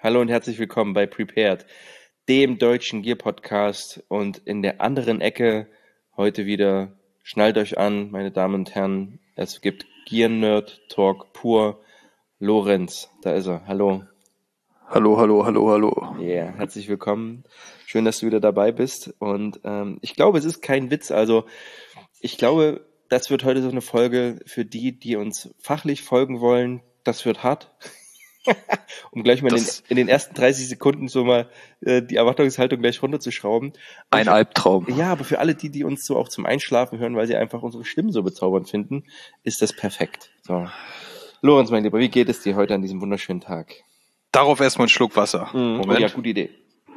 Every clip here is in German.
Hallo und herzlich willkommen bei Prepared, dem deutschen Gear-Podcast. Und in der anderen Ecke heute wieder, schnallt euch an, meine Damen und Herren, es gibt Gear-Nerd-Talk pur. Lorenz, da ist er. Hallo. Hallo. Yeah, herzlich willkommen. Schön, dass du wieder dabei bist. Und ich glaube, es ist kein Witz. Also ich glaube, das wird heute so eine Folge für die uns fachlich folgen wollen. Das wird hart. Um gleich mal in den ersten 30 Sekunden so mal die Erwartungshaltung gleich runterzuschrauben. Ein Albtraum. Ja, aber für alle die uns so auch zum Einschlafen hören, weil sie einfach unsere Stimmen so bezaubernd finden, ist das perfekt. So. Lorenz, mein Lieber, wie geht es dir heute an diesem wunderschönen Tag? Darauf erstmal einen Schluck Wasser. Moment. Oh ja, gute Idee.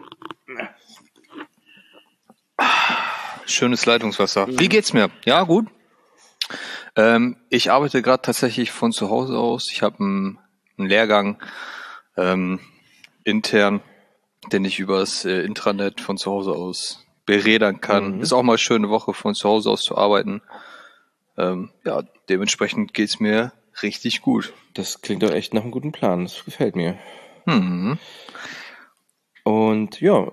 Schönes Leitungswasser. Wie geht's mir? Ja, gut. Ich arbeite gerade tatsächlich von zu Hause aus. Ich habe einen Lehrgang intern, den ich übers Intranet von zu Hause aus berädern kann. Ist auch mal eine schöne Woche von zu Hause aus zu arbeiten. Ja, dementsprechend geht's mir richtig gut. Das klingt doch echt nach einem guten Plan. Das gefällt mir. Und ja,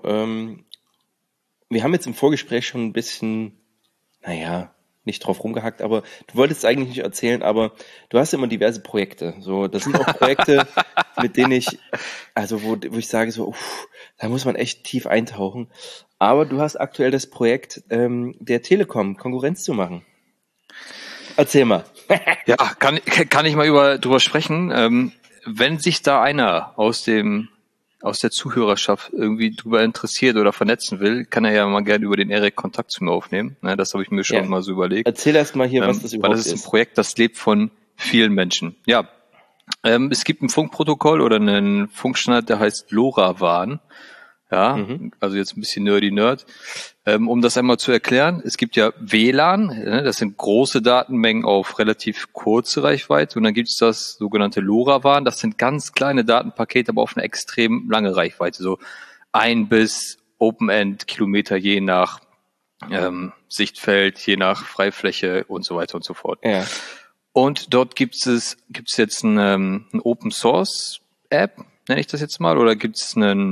wir haben jetzt im Vorgespräch schon ein bisschen, nicht drauf rumgehackt, aber du wolltest es eigentlich nicht erzählen, aber du hast immer diverse Projekte. So, das sind auch Projekte, mit denen ich, also wo ich sage so, da muss man echt tief eintauchen. Aber du hast aktuell das Projekt, der Telekom Konkurrenz zu machen. Erzähl mal. Ja, kann ich mal drüber sprechen. Wenn sich da einer aus der Zuhörerschaft irgendwie drüber interessiert oder vernetzen will, kann er ja mal gerne über den Erik Kontakt zu mir aufnehmen. Das habe ich mir schon mal so überlegt. Erzähl erst mal hier, was das überhaupt ist. Weil das ist ein Projekt, das lebt von vielen Menschen. Ja, es gibt ein Funkprotokoll oder einen Funkstandard, der heißt LoRaWAN. Ja, also jetzt ein bisschen Nerd. Um das einmal zu erklären, es gibt ja WLAN, das sind große Datenmengen auf relativ kurze Reichweite, und dann gibt es das sogenannte LoRaWAN, das sind ganz kleine Datenpakete, aber auf eine extrem lange Reichweite, so 1 bis Open-End Kilometer je nach Sichtfeld, je nach Freifläche und so weiter und so fort. Ja. Und dort gibt's jetzt ein Open Source App, nenne ich das jetzt mal, oder gibt's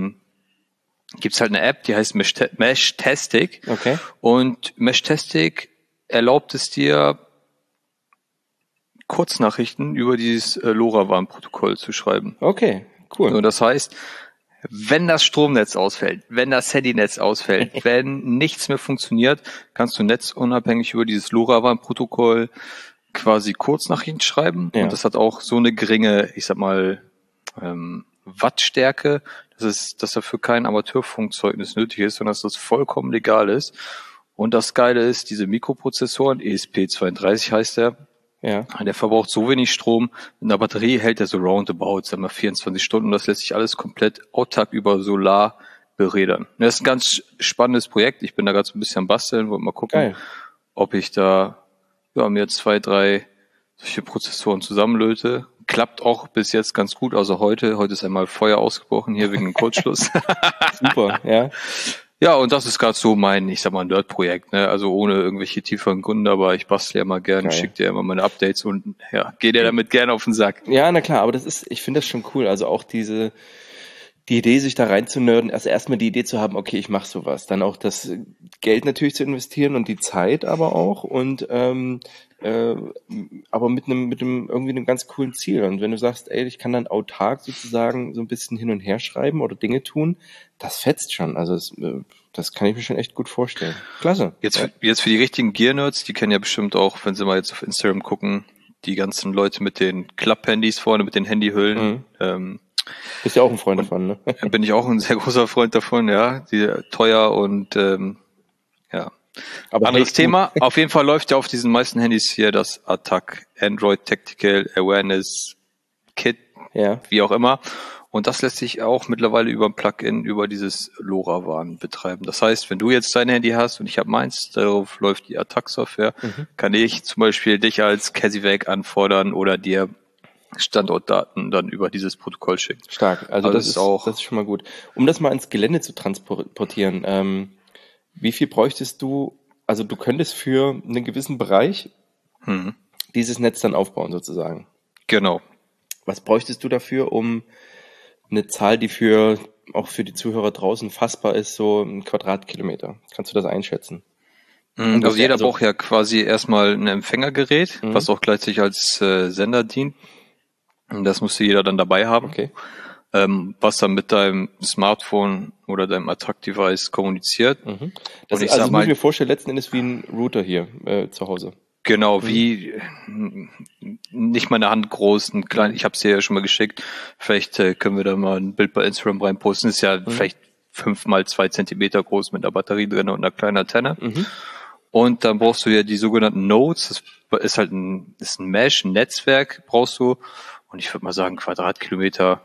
halt eine App, die heißt Meshtastic. Okay. Und Meshtastic erlaubt es dir, Kurznachrichten über dieses LoRaWAN-Protokoll zu schreiben. Okay, cool. Und das heißt, wenn das Stromnetz ausfällt, wenn das Handynetz ausfällt, wenn nichts mehr funktioniert, kannst du netzunabhängig über dieses LoRaWAN-Protokoll quasi Kurznachrichten schreiben. Ja. Und das hat auch so eine geringe, ich sag mal, Wattstärke, dass dafür kein Amateurfunkzeugnis nötig ist, sondern dass das vollkommen legal ist. Und das Geile ist, diese Mikroprozessoren, ESP32 heißt der, der verbraucht so wenig Strom, in der Batterie hält er so roundabout, 24 Stunden, und das lässt sich alles komplett autark über Solar berädern. Das ist ein ganz spannendes Projekt, ich bin da gerade so ein bisschen am Basteln, wollte mal gucken, ob ich da mir 2, 3 solche Prozessoren zusammenlöte. Klappt auch bis jetzt ganz gut, also heute ist einmal Feuer ausgebrochen hier wegen dem Kurzschluss. Super, ja. Ja, und das ist gerade so mein, ich sag mal, Nerd-Projekt, also ohne irgendwelche tieferen Gründe, aber ich bastle ja mal gerne, schicke dir immer meine Updates und geh dir damit gerne auf den Sack. Ja, na klar, aber ich finde das schon cool, also auch die Idee, sich da reinzunörden, also erstmal die Idee zu haben, okay, ich mache sowas, dann auch das Geld natürlich zu investieren und die Zeit aber auch, und aber mit einem irgendwie einem ganz coolen Ziel. Und wenn du sagst, ey, ich kann dann autark sozusagen so ein bisschen hin und her schreiben oder Dinge tun, das fetzt schon. Also das kann ich mir schon echt gut vorstellen. Klasse. Jetzt für die richtigen Gear-Nerds, die kennen ja bestimmt auch, wenn sie mal jetzt auf Instagram gucken, die ganzen Leute mit den Klapp-Handys vorne, mit den Handyhüllen. Bist ja auch ein Freund davon, ne? Bin ich auch ein sehr großer Freund davon, ja. Die teuer und Aber anderes Thema. Auf jeden Fall läuft ja auf diesen meisten Handys hier das ATTAC Android Tactical Awareness Kit, wie auch immer. Und das lässt sich auch mittlerweile über ein Plugin über dieses LoRaWAN betreiben. Das heißt, wenn du jetzt dein Handy hast und ich habe meins, darauf läuft die ATTAC-Software, kann ich zum Beispiel dich als CASIVAC anfordern oder dir Standortdaten dann über dieses Protokoll schicken. Stark. Also das ist schon mal gut. Um das mal ins Gelände zu transportieren, wie viel bräuchtest du, also du könntest für einen gewissen Bereich dieses Netz dann aufbauen sozusagen. Genau. Was bräuchtest du dafür, um eine Zahl, die auch für die Zuhörer draußen fassbar ist, so ein Quadratkilometer. Kannst du das einschätzen? Also jeder braucht ja quasi erstmal ein Empfängergerät, was auch gleichzeitig als Sender dient. Und das musste jeder dann dabei haben. Okay. Was dann mit deinem Smartphone oder deinem Attract-Device kommuniziert. Das ist, also ich muss mir vorstellen, letzten Endes wie ein Router hier zu Hause. Genau, wie nicht mal eine Hand groß, ein klein, ich habe es dir ja schon mal geschickt, vielleicht können wir da mal ein Bild bei Instagram reinposten, ist ja vielleicht 5 mal 2 Zentimeter groß mit einer Batterie drin und einer kleinen Antenne. Und dann brauchst du ja die sogenannten Nodes, das ist halt ein Mesh, ein Netzwerk brauchst du, und ich würde mal sagen Quadratkilometer,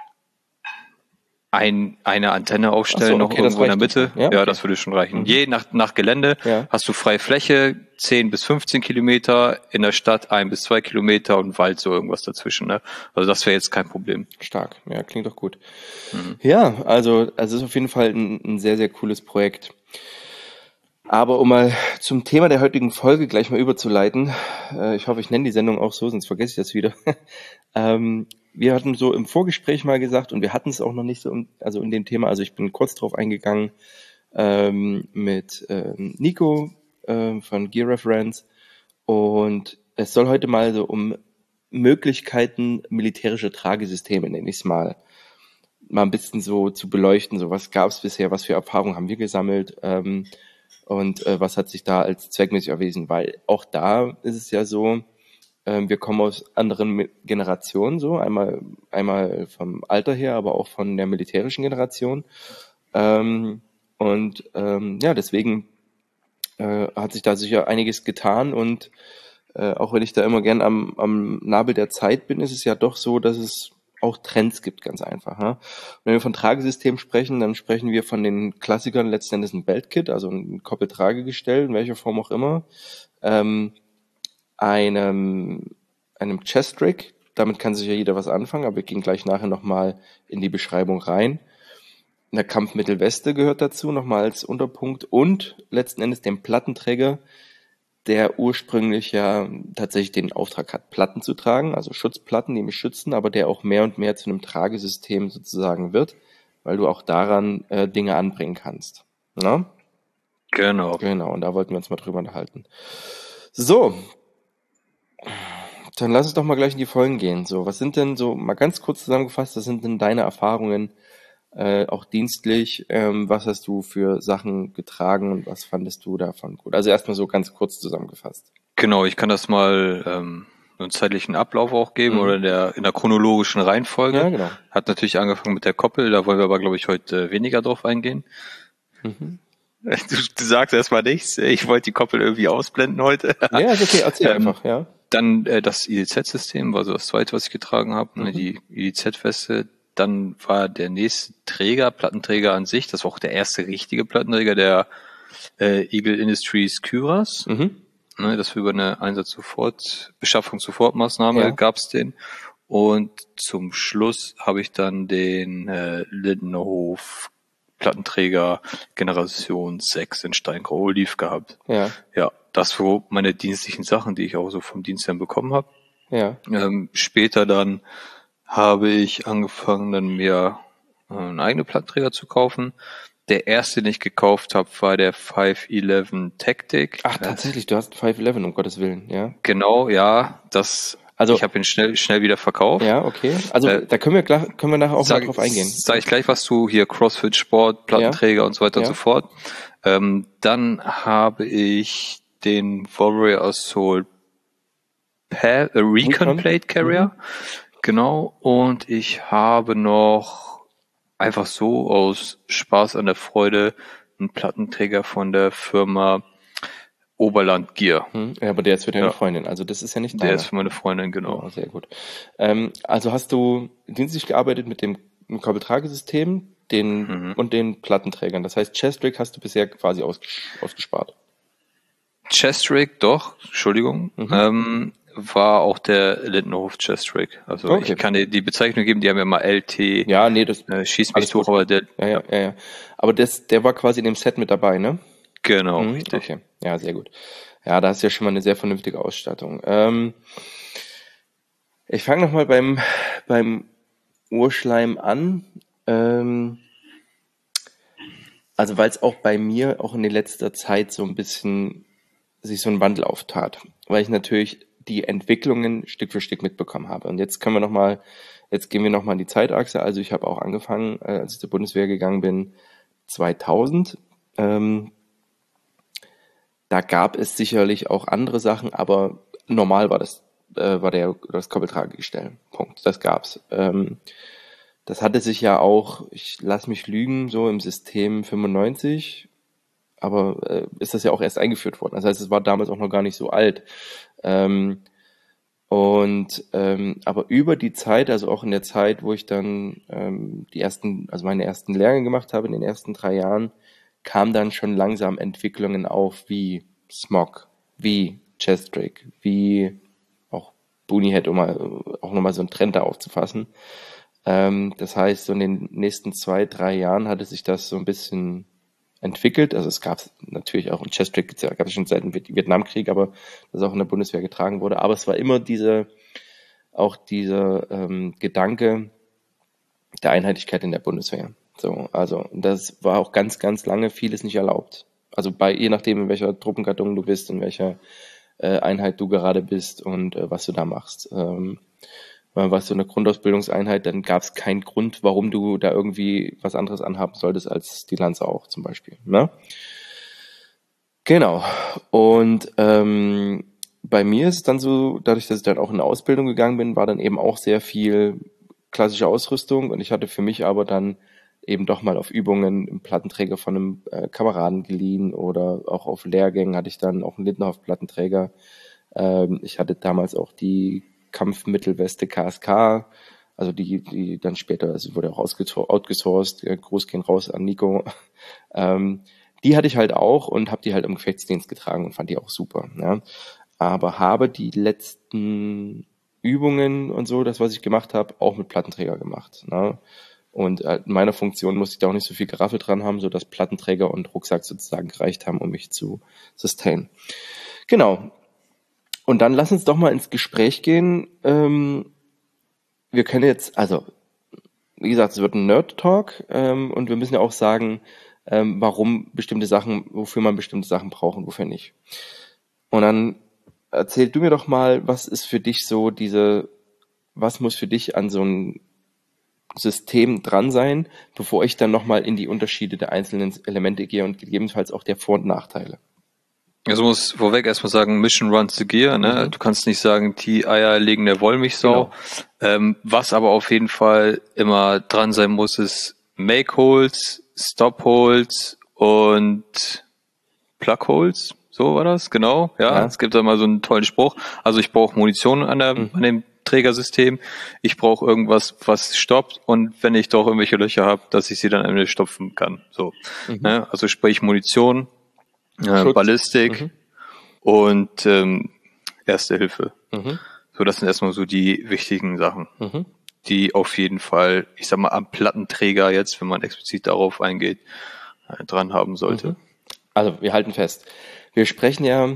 eine Antenne aufstellen, noch irgendwo in der Mitte. Ja, okay. Das würde schon reichen. Je nach Gelände hast du freie Fläche, 10 bis 15 Kilometer, in der Stadt 1 bis 2 Kilometer und Wald so irgendwas dazwischen. Ne? Also das wäre jetzt kein Problem. Stark, ja, klingt doch gut. Ja, also es ist auf jeden Fall ein sehr, sehr cooles Projekt. Aber um mal zum Thema der heutigen Folge gleich mal überzuleiten, ich hoffe, ich nenne die Sendung auch so, sonst vergesse ich das wieder. Wir hatten so im Vorgespräch mal gesagt, und wir hatten es auch noch nicht so, in dem Thema, also ich bin kurz drauf eingegangen, mit Nico von Gear Reference, und es soll heute mal so um Möglichkeiten militärischer Tragesysteme, nenne ich es mal ein bisschen so zu beleuchten, so was gab es bisher, was für Erfahrungen haben wir gesammelt, und was hat sich da als zweckmäßig erwiesen, weil auch da ist es ja so, wir kommen aus anderen Generationen, so einmal vom Alter her, aber auch von der militärischen Generation. Deswegen hat sich da sicher einiges getan, und auch wenn ich da immer gern am Nabel der Zeit bin, ist es ja doch so, dass es auch Trends gibt, ganz einfach. Ne? Und wenn wir von Tragesystemen sprechen, dann sprechen wir von den Klassikern letzten Endes ein Beltkit, also ein Koppeltragegestell, in welcher Form auch immer, einem Chest-Rig, damit kann sich ja jeder was anfangen, aber wir gehen gleich nachher nochmal in die Beschreibung rein. Eine Kampfmittelweste gehört dazu, nochmal als Unterpunkt, und letzten Endes den Plattenträger, der ursprünglich ja tatsächlich den Auftrag hat, Platten zu tragen, also Schutzplatten, die mich schützen, aber der auch mehr und mehr zu einem Tragesystem sozusagen wird, weil du auch daran Dinge anbringen kannst. Na? Genau, und da wollten wir uns mal drüber unterhalten. So, dann lass uns doch mal gleich in die Folgen gehen. So, was sind denn so, mal ganz kurz zusammengefasst, was sind denn deine Erfahrungen, auch dienstlich? Was hast du für Sachen getragen und was fandest du davon gut? Also erstmal so ganz kurz zusammengefasst. Genau, ich kann das mal einen zeitlichen Ablauf auch geben oder in der chronologischen Reihenfolge. Ja, genau. Hat natürlich angefangen mit der Koppel, da wollen wir aber, glaube ich, heute weniger drauf eingehen. Du sagst erstmal nichts, ich wollte die Koppel irgendwie ausblenden heute. Ja, ist okay, erzähl einfach, ja. Dann das IDZ-System war so das zweite, was ich getragen habe, die IDZ-Weste. Dann war der nächste Träger, Plattenträger an sich, das war auch der erste richtige Plattenträger, der Eagle Industries Kyras. Das war über eine Beschaffung-Sofortmaßnahme gab's den. Und zum Schluss habe ich dann den Lindenhof Plattenträger Generation 6 in Steingrau Oliv gehabt. Ja, das waren meine dienstlichen Sachen, die ich auch so vom Dienstherrn bekommen habe. Später dann habe ich angefangen, dann mir einen eigenen Plattenträger zu kaufen. Der erste, den ich gekauft habe, war der 511 Tactic. Ach, tatsächlich, du hast 511, um Gottes Willen, ja? Genau, ja, ich habe ihn schnell wieder verkauft. Ja, okay. Also da können wir nachher auch mal drauf eingehen. Sag ich gleich was zu hier CrossFit Sport, Plattenträger und so weiter und so fort. Dann habe ich den Warrior Assault Recon Plate Carrier. Genau. Und ich habe noch einfach so aus Spaß an der Freude einen Plattenträger von der Firma Oberland Gear. Ja, aber der ist für deine Freundin, also das ist ja nicht deiner. Der ist für meine Freundin, genau. Oh, sehr gut. Also hast du dienstlich gearbeitet mit dem Kabeltragesystem und den Plattenträgern. Das heißt, Chest-Rig hast du bisher quasi ausgespart. Chest-Rig, doch, Entschuldigung. War auch der Lindenhof Chest-Rig. Also ich kann dir die Bezeichnung geben, die haben ja mal LT. Ja, nee, das schießt mich hoch, aber der. Ja. Aber der war quasi in dem Set mit dabei, ne? Genau, richtig. Okay, ja, sehr gut. Ja, da hast du ja schon mal eine sehr vernünftige Ausstattung. Ich fange nochmal beim Urschleim an? Also weil es auch bei mir auch in der letzter Zeit so ein bisschen sich so ein Wandel auftat, weil ich natürlich die Entwicklungen Stück für Stück mitbekommen habe. Und jetzt gehen wir nochmal in die Zeitachse. Also ich habe auch angefangen, als ich zur Bundeswehr gegangen bin, 2000. Da gab es sicherlich auch andere Sachen, aber normal war das Koppeltragegestell. Punkt. Das gab's. Das hatte sich ja auch, ich lass mich lügen, so im System 95, aber ist das ja auch erst eingeführt worden. Das heißt, es war damals auch noch gar nicht so alt. Aber über die Zeit, also auch in der Zeit, wo ich dann meine ersten Lehrgänge gemacht habe, in den ersten 3 Jahren, kamen dann schon langsam Entwicklungen auf wie Smog, wie Chestrick, wie auch Booniehead, um auch nochmal so einen Trend da aufzufassen. Das heißt, so in den nächsten 2, 3 Jahren hatte sich das so ein bisschen entwickelt. Also es gab natürlich auch, und Chestrick gab es schon seit dem Vietnamkrieg, aber das auch in der Bundeswehr getragen wurde. Aber es war immer dieser Gedanke der Einheitlichkeit in der Bundeswehr. So, also das war auch ganz, ganz lange vieles nicht erlaubt. Also je nachdem, in welcher Truppengattung du bist, in welcher Einheit du gerade bist und was du da machst. Was so eine Grundausbildungseinheit, dann gab es keinen Grund, warum du da irgendwie was anderes anhaben solltest als die Lanze auch zum Beispiel. Ne? Genau. Und bei mir ist es dann so, dadurch, dass ich dann auch in eine Ausbildung gegangen bin, war dann eben auch sehr viel klassische Ausrüstung und ich hatte für mich aber dann eben doch mal auf Übungen im Plattenträger von einem Kameraden geliehen oder auch auf Lehrgängen hatte ich dann auch einen Lindenhoff-Plattenträger. Ich hatte damals auch die Kampfmittelweste KSK, also die dann später, also wurde auch outgesourced, Gruß gehen raus an Nico. Die hatte ich halt auch und habe die halt im Gefechtsdienst getragen und fand die auch super. Ja. Aber habe die letzten Übungen und so, das, was ich gemacht habe, auch mit Plattenträger gemacht. Ne? Und in meiner Funktion musste ich da auch nicht so viel Geraffel dran haben, so dass Plattenträger und Rucksack sozusagen gereicht haben, um mich zu sustainen. Genau. Und dann lass uns doch mal ins Gespräch gehen. Wir können jetzt, also wie gesagt, es wird ein Nerd-Talk und wir müssen ja auch sagen, warum bestimmte Sachen, wofür man bestimmte Sachen braucht und wofür nicht. Und dann erzähl du mir doch mal, was ist für dich so was muss für dich an so ein System dran sein, bevor ich dann nochmal in die Unterschiede der einzelnen Elemente gehe und gegebenenfalls auch der Vor- und Nachteile. Also muss vorweg erstmal sagen, Mission runs the gear, ne? Du kannst nicht sagen, die Eier legen der Wollmilchsau. Genau. Was aber auf jeden Fall immer dran sein muss, ist Make Holes, Stop Holes und Plug Holes. So war das, genau. Ja. Es gibt da mal so einen tollen Spruch. Also ich brauche Munition an dem Trägersystem. Ich brauche irgendwas, was stoppt und wenn ich doch irgendwelche Löcher habe, dass ich sie dann am Ende stopfen kann. So. Ne? Also sprich Munition, Ballistik und Erste Hilfe. So, das sind erstmal so die wichtigen Sachen, die auf jeden Fall, ich sag mal, am Plattenträger jetzt, wenn man explizit darauf eingeht, dran haben sollte. Also, wir halten fest. Wir sprechen ja,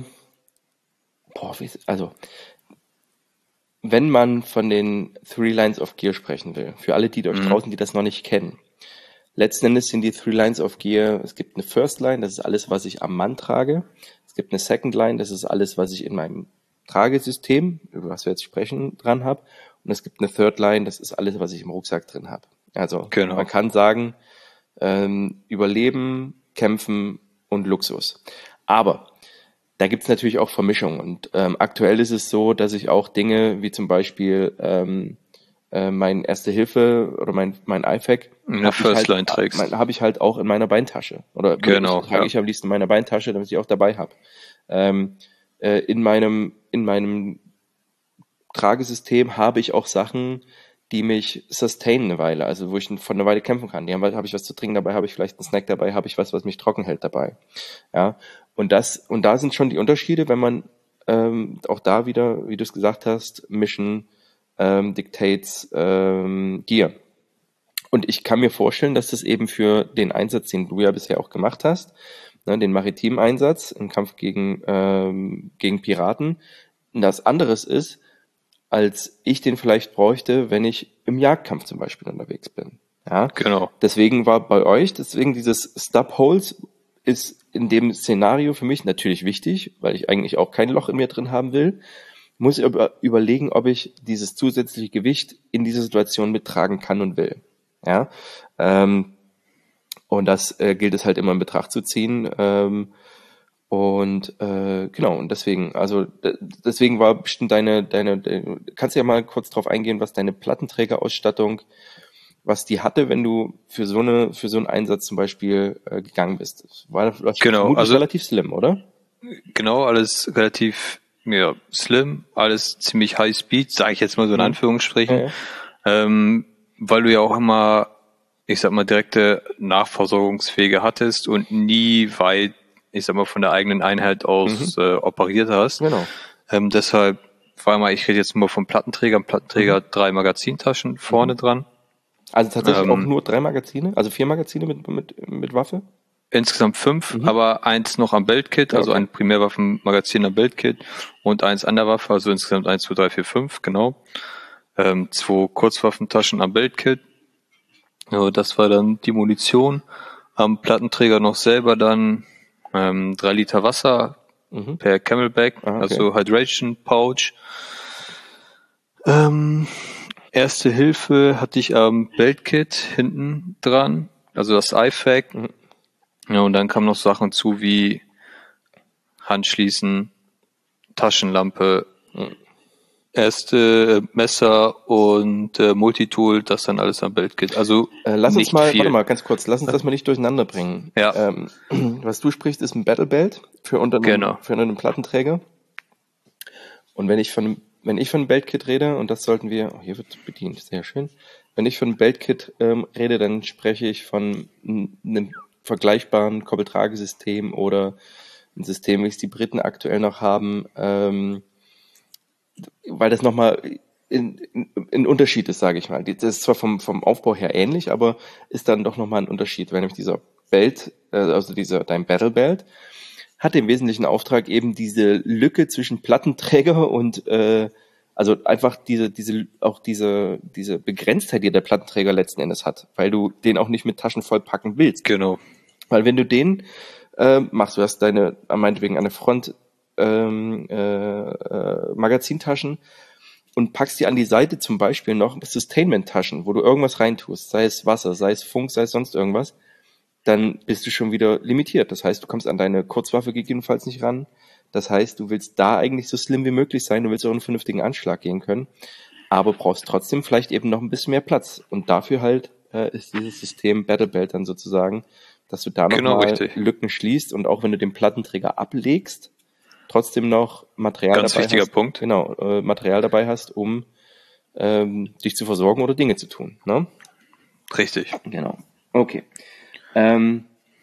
wenn man von den 3 Lines of Gear sprechen will, für alle die euch draußen, die das noch nicht kennen, letzten Endes sind die 3 Lines of Gear, es gibt eine First Line, das ist alles, was ich am Mann trage. Es gibt eine Second Line, das ist alles, was ich in meinem Tragesystem, über was wir jetzt sprechen, dran habe. Und es gibt eine Third Line, das ist alles, was ich im Rucksack drin habe. Also man kann sagen, Überleben, Kämpfen und Luxus. Aber da gibt's natürlich auch Vermischungen. Und aktuell ist es so, dass ich auch Dinge wie zum Beispiel mein Erste Hilfe oder mein IFAK habe ich halt auch in meiner Beintasche. Oder trage ich am liebsten in meiner Beintasche, damit ich auch dabei habe. In meinem Tragesystem habe ich auch Sachen, die mich sustainen eine Weile, also wo ich von einer Weile kämpfen kann. Habe ich was zu trinken dabei, habe ich vielleicht einen Snack dabei, habe ich was mich trocken hält dabei. Ja, und da sind schon die Unterschiede, wenn man auch da wieder, wie du es gesagt hast, Mission dictates Gear. Und ich kann mir vorstellen, dass das eben für den Einsatz, den du ja bisher auch gemacht hast, ne, den maritimen Einsatz im Kampf gegen Piraten, das anderes ist, als ich den vielleicht bräuchte, wenn ich im Jagdkampf zum Beispiel unterwegs bin. Ja, Genau. Deswegen dieses Stub Holes ist in dem Szenario für mich natürlich wichtig, weil ich eigentlich auch kein Loch in mir drin haben will. Muss ich aber überlegen, ob ich dieses zusätzliche Gewicht in dieser Situation mittragen kann und will. Ja, und das gilt es halt immer in Betracht zu ziehen. Und deswegen war bestimmt kannst du ja mal kurz drauf eingehen, was deine Plattenträgerausstattung, was die hatte, wenn du für so einen Einsatz zum Beispiel gegangen bist. Das war vermutlich relativ slim, oder? Genau, alles relativ slim, alles ziemlich high speed, sage ich jetzt mal so in Anführungsstrichen, weil du ja auch immer, ich sag mal, direkte Nachversorgungswege hattest und nie weit, ich sag mal, von der eigenen Einheit aus operiert hast. Genau. Deshalb ich rede jetzt nur vom Plattenträger. 3 Magazintaschen vorne dran. Also tatsächlich auch nur 3 Magazine, also 4 Magazine mit Waffe? Insgesamt 5, aber eins noch am Beltkit, also ein Primärwaffenmagazin am Beltkit und eins an der Waffe, also insgesamt 1, 2, 3, 4, 5, genau. 2 Kurzwaffentaschen am Beltkit. Ja, das war dann die Munition. Am Plattenträger noch selber dann 3 Liter Wasser per Camelback, also Hydration Pouch. Erste Hilfe hatte ich am Beltkit hinten dran, also das IFAK. Ja, und dann kamen noch Sachen zu wie Handschließen, Taschenlampe, erste Messer und Multitool, das dann alles am Beltkit. Also warte mal ganz kurz, lass uns das mal nicht durcheinander bringen. Ja. Was du sprichst, ist ein Battle Belt für unter einen Plattenträger. Und wenn ich von einem Beltkit rede, und das sollten wir, hier wird bedient, sehr schön. Wenn ich von einem Beltkit rede, dann spreche ich von einem vergleichbaren Koppeltragesystem oder ein System, wie es die Briten aktuell noch haben, weil das nochmal ein Unterschied ist, sage ich mal. Das ist zwar vom Aufbau her ähnlich, aber ist dann doch nochmal ein Unterschied, weil nämlich dieser Belt, dein Battle Belt, hat im wesentlichen Auftrag eben diese Lücke zwischen Plattenträger und also einfach diese Begrenztheit, die der Plattenträger letzten Endes hat, weil du den auch nicht mit Taschen vollpacken willst. Genau. Weil wenn du den machst, du hast meinetwegen an der Front Magazintaschen und packst die an die Seite zum Beispiel noch Sustainment-Taschen, wo du irgendwas reintust, sei es Wasser, sei es Funk, sei es sonst irgendwas, dann bist du schon wieder limitiert. Das heißt, du kommst an deine Kurzwaffe gegebenenfalls nicht ran. Das heißt, du willst da eigentlich so slim wie möglich sein, du willst auch einen vernünftigen Anschlag gehen können, aber brauchst trotzdem vielleicht eben noch ein bisschen mehr Platz. Und dafür halt ist dieses System Battle Belt dann sozusagen, dass du da nochmal Lücken schließt und auch wenn du den Plattenträger ablegst, trotzdem noch Material Ganz dabei wichtiger hast. Punkt. Genau, Material dabei hast, um dich zu versorgen oder Dinge zu tun. Ne? Richtig. Genau. Okay. Wir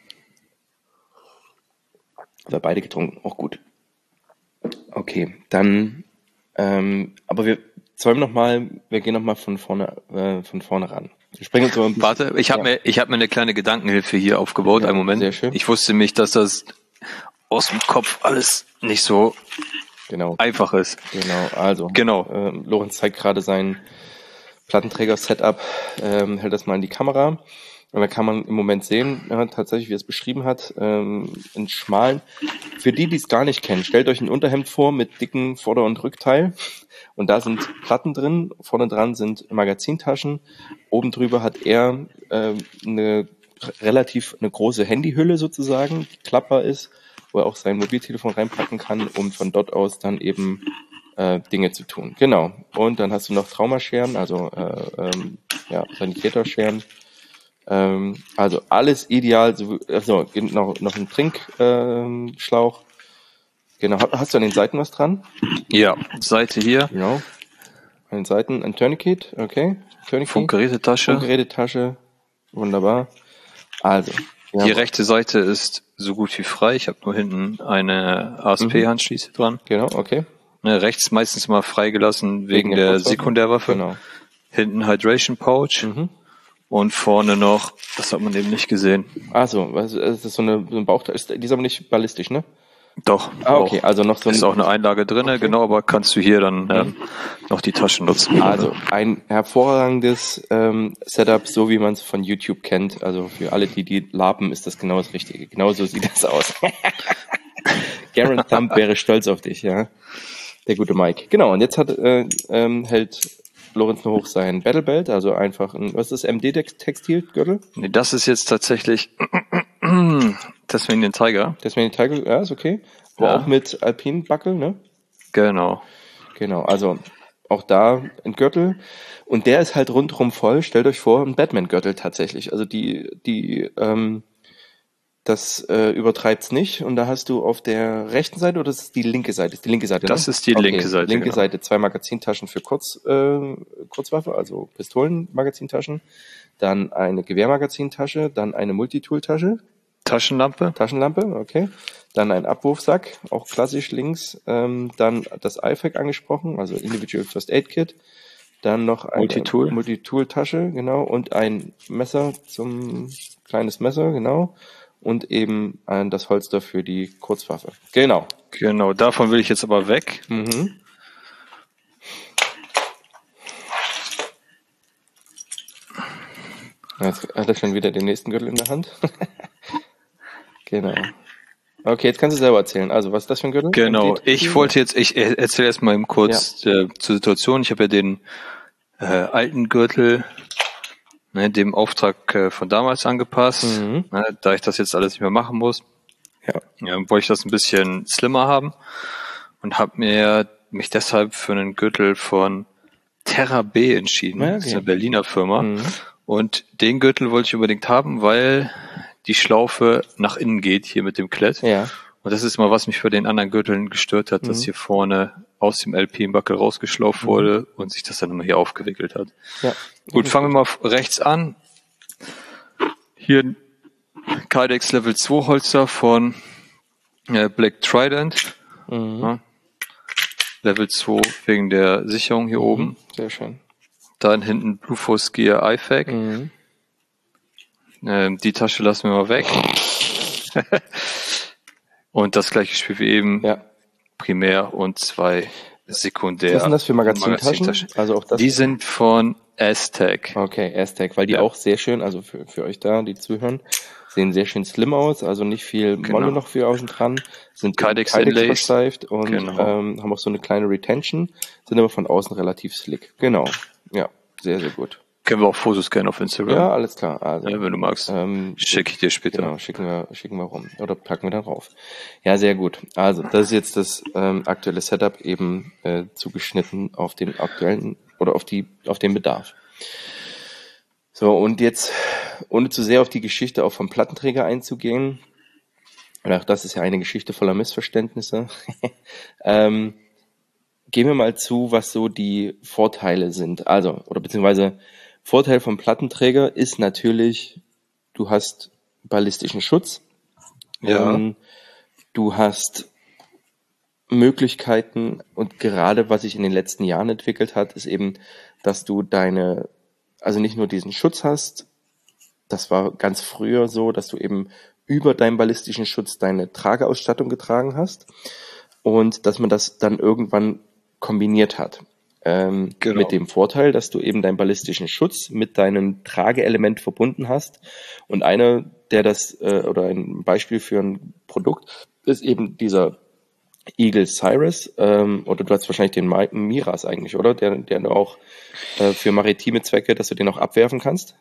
beide getrunken, auch gut. Okay, dann, aber wir gehen nochmal von vorne ran. Wir springen uns Warte, ich habe mir eine kleine Gedankenhilfe hier aufgebaut, einen Moment. Sehr schön. Ich wusste nämlich, dass das aus dem Kopf alles nicht so einfach ist. Genau, Lorenz zeigt gerade sein Plattenträger-Setup, hält das mal in die Kamera. Und da kann man im Moment sehen, tatsächlich, wie er es beschrieben hat, in schmalen. Für die es gar nicht kennen, stellt euch ein Unterhemd vor mit dicken Vorder- und Rückteil. Und da sind Platten drin, vorne dran sind Magazintaschen. Oben drüber hat er eine große Handyhülle sozusagen, die klappbar ist, wo er auch sein Mobiltelefon reinpacken kann, um von dort aus dann eben Dinge zu tun. Genau. Und dann hast du noch Traumascheren, also Sanitäterscheren. Also alles ideal. Also noch ein Trinkschlauch. Genau. Hast du an den Seiten was dran? Ja, Seite hier. Genau. An den Seiten ein Tourniquet. Okay. Funkgerätetasche. Wunderbar. Also. Die rechte Seite ist so gut wie frei. Ich habe nur hinten eine ASP-Handschließe dran. Genau, okay. Rechts meistens mal freigelassen wegen der Sekundärwaffe. Genau. Hinten Hydration Pouch. Und vorne noch, das hat man eben nicht gesehen. Also, das ist so ein Bauchteil. Die ist aber nicht ballistisch, ne? Doch. Okay, also noch so ist auch eine Einlage drin, okay. Genau, aber kannst du hier dann noch die Taschen nutzen. Also ein hervorragendes Setup, so wie man es von YouTube kennt. Also für alle, die laben, ist das genau das Richtige. Genau so sieht das aus. Garen Thumb wäre stolz auf dich, ja. Der gute Mike. Genau, und jetzt hält Lorenz nur hoch sein Battlebelt, also einfach ein, was ist das, MD-Textil-Gürtel? Nee, das ist jetzt tatsächlich Tasmanian Tiger. Tasmanian Tiger, ja, ist okay. Aber auch mit Alpin-Buckel, ne? Genau. Genau, also auch da ein Gürtel. Und der ist halt rundherum voll. Stellt euch vor, ein Batman-Gürtel tatsächlich. Also das übertreibt's nicht. Und da hast du auf der rechten Seite, oder ist es die linke Seite? Ist die linke Seite, Das ist die linke Seite, linke Seite, 2 Magazintaschen für Kurzwaffe, also Pistolenmagazintaschen. Dann eine Gewehrmagazintasche, dann eine Multitool-Tasche. Taschenlampe, okay. Dann ein Abwurfsack, auch klassisch links. Dann das IFAK angesprochen, also Individual First Aid Kit. Dann noch eine Multitool-Tasche, genau. Und ein Messer kleines Messer, genau. Und eben das Holster für die Kurzwaffe. Genau. Genau, davon will ich jetzt aber weg. Mhm. Jetzt hat er schon wieder den nächsten Gürtel in der Hand. Genau. Okay, jetzt kannst du selber erzählen. Also, was ist das für ein Gürtel? Genau, ich erzähle erst mal kurz zur Situation. Ich habe ja den alten Gürtel dem Auftrag von damals angepasst. Da ich das jetzt alles nicht mehr machen muss, wollte ich das ein bisschen slimmer haben und habe mich deshalb für einen Gürtel von Terra B entschieden. Okay. Das ist eine Berliner Firma. Und den Gürtel wollte ich unbedingt haben, weil die Schlaufe nach innen geht, hier mit dem Klett. Ja. Und das ist mal, was mich bei den anderen Gürteln gestört hat, dass hier vorne aus dem LP-Buckel rausgeschlauft wurde und sich das dann immer hier aufgewickelt hat. Ja. Gut, fangen wir mal rechts an. Hier ein Kydex Level 2 Holster von Black Trident. Ja. Level 2 wegen der Sicherung hier oben. Sehr schön. Dann hinten Blueforce Gear IFAK. Die Tasche lassen wir mal weg. Und das gleiche Spiel wie eben. Ja. Primär und 2 sekundär. Was sind das für Magazintaschen? Also auch das? Die sind von Aztec. Okay, Aztec, weil die auch sehr schön, also für euch da, die zuhören, sehen sehr schön slim aus, also nicht viel Molle noch für außen dran, sind Kydex versteift und haben auch so eine kleine Retention, sind aber von außen relativ slick. Genau, ja, sehr, sehr gut. Können wir auch Fotos scannen auf Instagram? Ja, alles klar. Also, wenn du magst, schicke ich dir später. Genau, schicken wir rum. Oder packen wir dann rauf. Ja, sehr gut. Also, das ist jetzt das aktuelle Setup eben zugeschnitten auf den aktuellen oder auf den Bedarf. So, und jetzt, ohne zu sehr auf die Geschichte auch vom Plattenträger einzugehen, und auch das ist ja eine Geschichte voller Missverständnisse, gehen wir mal zu, was so die Vorteile sind. Also, oder beziehungsweise Vorteil vom Plattenträger ist natürlich, du hast ballistischen Schutz. Ja. Du hast Möglichkeiten und gerade was sich in den letzten Jahren entwickelt hat, ist eben, dass du also nicht nur diesen Schutz hast, das war ganz früher so, dass du eben über deinen ballistischen Schutz deine Trageausstattung getragen hast und dass man das dann irgendwann kombiniert hat. Mit dem Vorteil, dass du eben deinen ballistischen Schutz mit deinem Trageelement verbunden hast. Und einer, oder ein Beispiel für ein Produkt, ist eben dieser Eagle Cyrus, oder du hast wahrscheinlich den Miras eigentlich, oder? Der auch für maritime Zwecke, dass du den auch abwerfen kannst?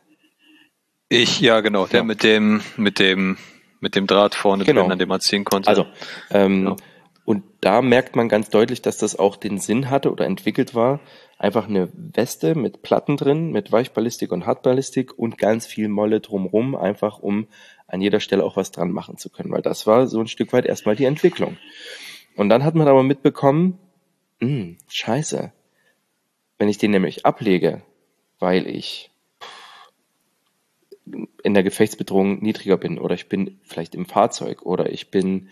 Ja, genau. Der mit dem Draht vorne drin, an dem man ziehen konnte. Also, und da merkt man ganz deutlich, dass das auch den Sinn hatte oder entwickelt war, einfach eine Weste mit Platten drin, mit Weichballistik und Hartballistik und ganz viel Molle drumrum, einfach um an jeder Stelle auch was dran machen zu können, weil das war so ein Stück weit erstmal die Entwicklung. Und dann hat man aber mitbekommen, scheiße, wenn ich den nämlich ablege, weil ich in der Gefechtsbedrohung niedriger bin oder ich bin vielleicht im Fahrzeug oder ich bin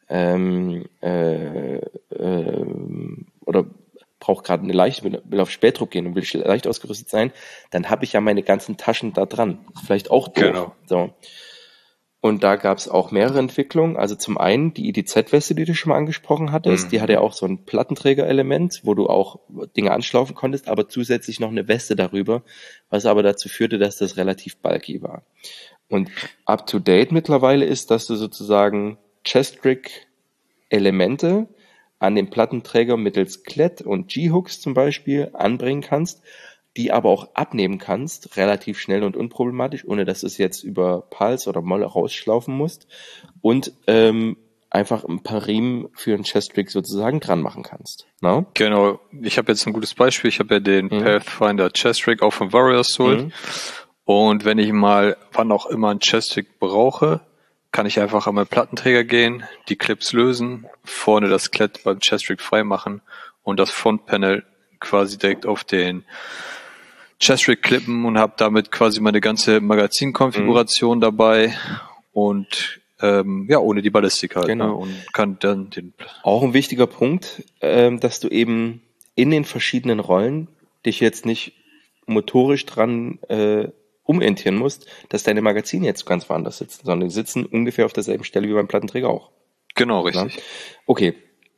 oder brauche gerade will auf Spätdruck gehen und will leicht ausgerüstet sein, dann habe ich ja meine ganzen Taschen da dran. Vielleicht auch doof. Genau. So. Und da gab es auch mehrere Entwicklungen. Also zum einen die IDZ-Weste, die du schon mal angesprochen hattest. Die hatte ja auch so ein Plattenträger-Element, wo du auch Dinge anschlaufen konntest, aber zusätzlich noch eine Weste darüber, was aber dazu führte, dass das relativ bulky war. Und up-to-date mittlerweile ist, dass du sozusagen Chest-Rig-Elemente an den Plattenträger mittels Klett und G-Hooks zum Beispiel anbringen kannst, die aber auch abnehmen kannst, relativ schnell und unproblematisch, ohne dass du es jetzt über Pals oder Molle rausschlaufen musst und einfach ein paar Riemen für einen Chest-Rig sozusagen dran machen kannst. No? Genau, ich habe jetzt ein gutes Beispiel. Ich habe ja den Pathfinder Chest-Rig auch von Warrior Sword. Und wenn ich mal, wann auch immer, einen Chest-Rig brauche, kann ich einfach an meinen Plattenträger gehen, die Clips lösen, vorne das Klett beim Chest-Rig freimachen und das Frontpanel quasi direkt auf den Chest-Rig klippen und habe damit quasi meine ganze Magazinkonfiguration dabei und ohne die Ballistik halt. Genau. Ne? Und kann dann den... Auch ein wichtiger Punkt, dass du eben in den verschiedenen Rollen dich jetzt nicht motorisch dran umentieren musst, dass deine Magazine jetzt ganz woanders sitzen, sondern die sitzen ungefähr auf derselben Stelle wie beim Plattenträger auch. Genau, richtig. Ja? Okay.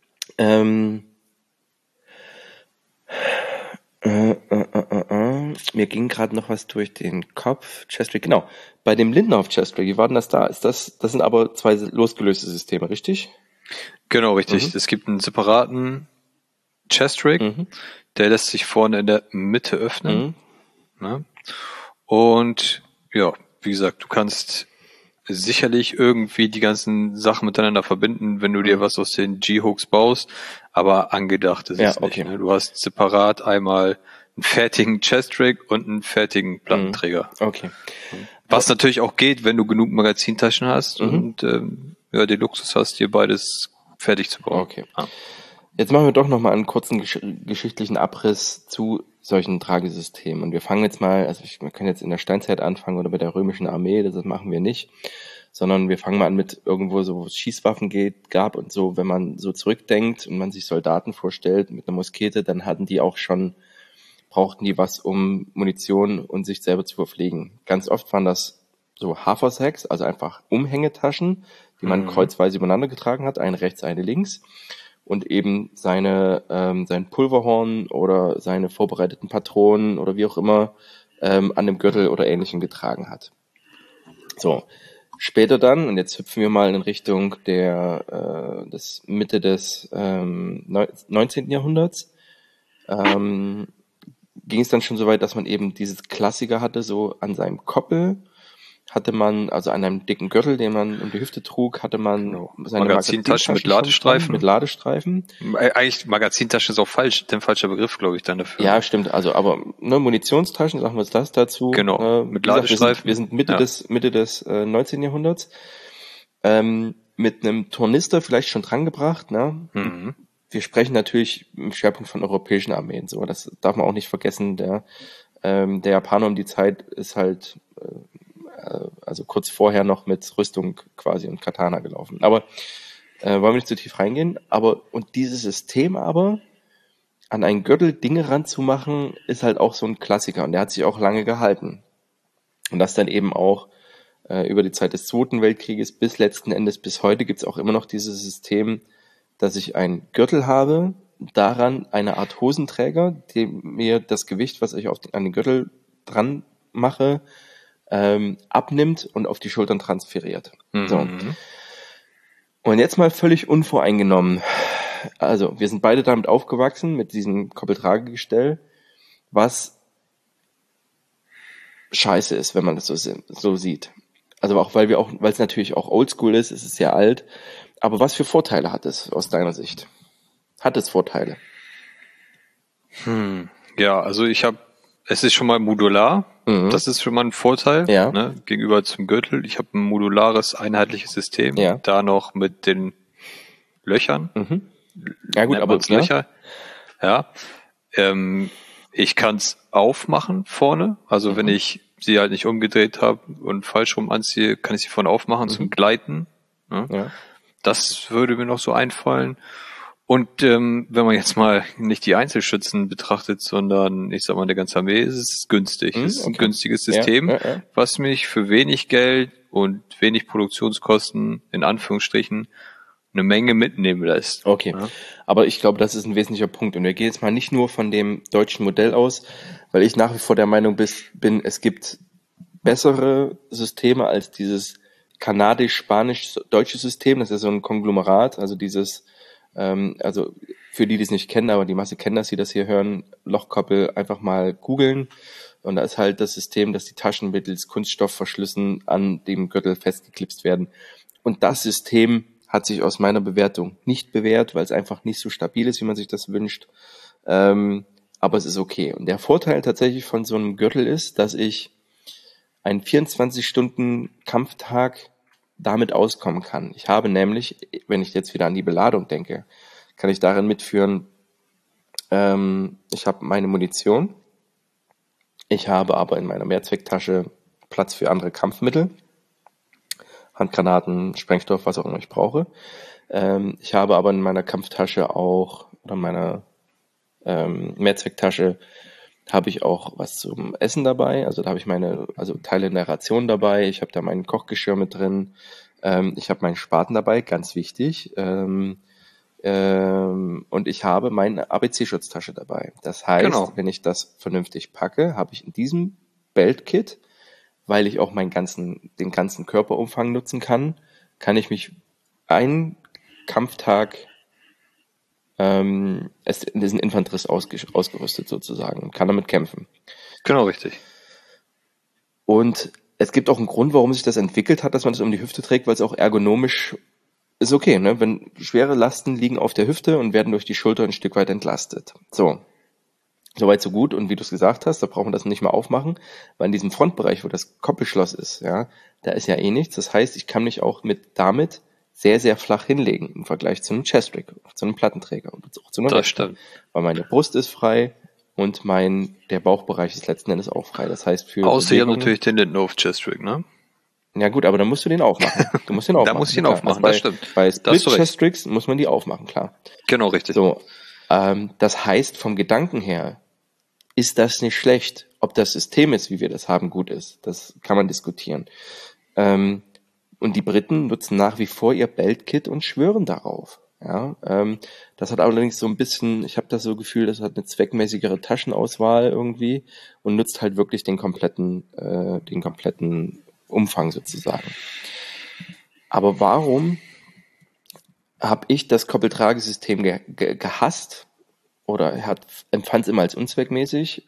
Mir ging gerade noch was durch den Kopf. Chest-Rig, genau. Bei dem Lindenhof Chest-Rig, wie war denn das da? Das sind aber zwei losgelöste Systeme, richtig? Genau, richtig. Es gibt einen separaten Chest-Rig, der lässt sich vorne in der Mitte öffnen. Ne? Und ja, wie gesagt, du kannst sicherlich irgendwie die ganzen Sachen miteinander verbinden, wenn du dir was aus den G-Hooks baust, aber angedacht ist es nicht. Ne? Du hast separat einmal einen fertigen Chest-Rig und einen fertigen Plattenträger. Okay. Was natürlich auch geht, wenn du genug Magazintaschen hast und den Luxus hast, dir beides fertig zu bauen. Okay. Jetzt machen wir doch nochmal einen kurzen geschichtlichen Abriss zu solchen Tragesystemen. Und wir fangen jetzt mal, also wir können jetzt in der Steinzeit anfangen oder mit der römischen Armee, das machen wir nicht, sondern wir fangen mal an mit irgendwo so, wo es Schießwaffen gab und so, wenn man so zurückdenkt und man sich Soldaten vorstellt mit einer Muskete, dann brauchten die was, um Munition und sich selber zu verpflegen. Ganz oft waren das so Haversacks, also einfach Umhängetaschen, die man kreuzweise übereinander getragen hat, eine rechts, eine links, und eben sein Pulverhorn oder seine vorbereiteten Patronen oder wie auch immer an dem Gürtel oder Ähnlichem getragen hat. So, später dann, und jetzt hüpfen wir mal in Richtung des Mitte des 19. Jahrhunderts, ging es dann schon so weit, dass man eben dieses Klassiker hatte, so an seinem Koppel hatte man, also an einem dicken Gürtel, den man um die Hüfte trug, hatte man seine Magazintaschen mit Ladestreifen. Mit Ladestreifen. Eigentlich Magazintasche ist auch der falsche Begriff, glaube ich, dann dafür. Ja, stimmt. Also, aber Munitionstaschen, sagen wir jetzt das dazu. Genau, mit Ladestreifen. Wir sind Mitte des 19. Jahrhunderts. Mit einem Tornister vielleicht schon drangebracht. Ne? Wir sprechen natürlich im Schwerpunkt von europäischen Armeen. So, das darf man auch nicht vergessen. Der Japaner um die Zeit ist halt also kurz vorher noch mit Rüstung quasi und Katana gelaufen. Aber wollen wir nicht zu tief reingehen. Und dieses System aber, an einen Gürtel Dinge ranzumachen, ist halt auch so ein Klassiker. Und der hat sich auch lange gehalten. Und das dann eben auch über die Zeit des Zweiten Weltkrieges bis letzten Endes bis heute gibt's auch immer noch dieses System, dass ich einen Gürtel habe, daran eine Art Hosenträger, dem mir das Gewicht, was ich an den Gürtel dran mache, abnimmt und auf die Schultern transferiert. So. Und jetzt mal völlig unvoreingenommen. Also, wir sind beide damit aufgewachsen, mit diesem Koppeltragegestell, was scheiße ist, wenn man das so sieht. Also auch, weil es natürlich auch oldschool ist, es ist sehr alt. Aber was für Vorteile hat es aus deiner Sicht? Hat es Vorteile? Ja, also es ist schon mal modular. Das ist schon mal ein Vorteil, ne, gegenüber zum Gürtel. Ich habe ein modulares, einheitliches System. Da noch mit den Löchern. Ja gut, aber Löcher. Ja. Ich kann es aufmachen vorne. Also wenn ich sie halt nicht umgedreht habe und falsch rum anziehe, kann ich sie vorne aufmachen zum Gleiten. Ne? Ja. Das würde mir noch so einfallen. Und wenn man jetzt mal nicht die Einzelschützen betrachtet, sondern ich sag mal eine ganze Armee, ist es günstig. Es ist ein günstiges System, was mich für wenig Geld und wenig Produktionskosten, in Anführungsstrichen, eine Menge mitnehmen lässt. Okay, ja. Aber ich glaube, das ist ein wesentlicher Punkt. Und wir gehen jetzt mal nicht nur von dem deutschen Modell aus, weil ich nach wie vor der Meinung bin, es gibt bessere Systeme als dieses kanadisch-spanisch-deutsche System. Das ist so ein Konglomerat, also dieses, also für die es nicht kennen, aber die Masse kennen das, die das hier hören, Lochkoppel einfach mal googeln. Und da ist halt das System, dass die Taschen mittels Kunststoffverschlüssen an dem Gürtel festgeklipst werden. Und das System hat sich aus meiner Bewertung nicht bewährt, weil es einfach nicht so stabil ist, wie man sich das wünscht. Aber es ist okay. Und der Vorteil tatsächlich von so einem Gürtel ist, dass ich einen 24-Stunden-Kampftag damit auskommen kann. Ich habe nämlich, wenn ich jetzt wieder an die Beladung denke, kann ich darin mitführen, ich habe meine Munition, ich habe aber in meiner Mehrzwecktasche Platz für andere Kampfmittel, Handgranaten, Sprengstoff, was auch immer ich brauche. Ich habe aber in meiner Kampftasche auch, oder meiner Mehrzwecktasche, habe ich auch was zum Essen dabei. Also da habe ich Teile in der Ration dabei. Ich habe da mein Kochgeschirr mit drin. Ich habe meinen Spaten dabei, ganz wichtig. Und ich habe meine ABC-Schutztasche dabei. Das heißt, Wenn ich das vernünftig packe, habe ich in diesem Beltkit, weil ich auch den ganzen Körperumfang nutzen kann ich mich einen Kampftag in diesen Infanterist ausgerüstet sozusagen und kann damit kämpfen. Genau, richtig. Und es gibt auch einen Grund, warum sich das entwickelt hat, dass man das um die Hüfte trägt, weil es auch ergonomisch ist okay, ne? Wenn schwere Lasten liegen auf der Hüfte und werden durch die Schulter ein Stück weit entlastet. Soweit so gut. Und wie du es gesagt hast, da brauchen wir das nicht mal aufmachen, weil in diesem Frontbereich, wo das Koppelschloss ist, ja, da ist ja eh nichts. Das heißt, ich kann mich auch damit sehr, sehr flach hinlegen im Vergleich zu einem Chestrig, zu einem Plattenträger und auch zu einer Weste. Weil meine Brust ist frei und der Bauchbereich ist letzten Endes auch frei. Das heißt, außer ihr habt natürlich den Lindenhof Chestrig, ne? Ja gut, aber dann musst du den aufmachen. Du musst den aufmachen. Da musst du ihn aufmachen, das stimmt. Bei Split Chestrigs muss man die aufmachen, klar. Genau, richtig. Das heißt, vom Gedanken her ist das nicht schlecht. Ob das System ist, wie wir das haben, gut ist, das kann man diskutieren. Und die Briten nutzen nach wie vor ihr Beltkit und schwören darauf. Ja, das hat allerdings so ein bisschen, ich habe das so Gefühl, das hat eine zweckmäßigere Taschenauswahl irgendwie und nutzt halt wirklich den kompletten Umfang sozusagen. Aber warum habe ich das Koppeltragesystem gehasst oder empfand es immer als unzweckmäßig?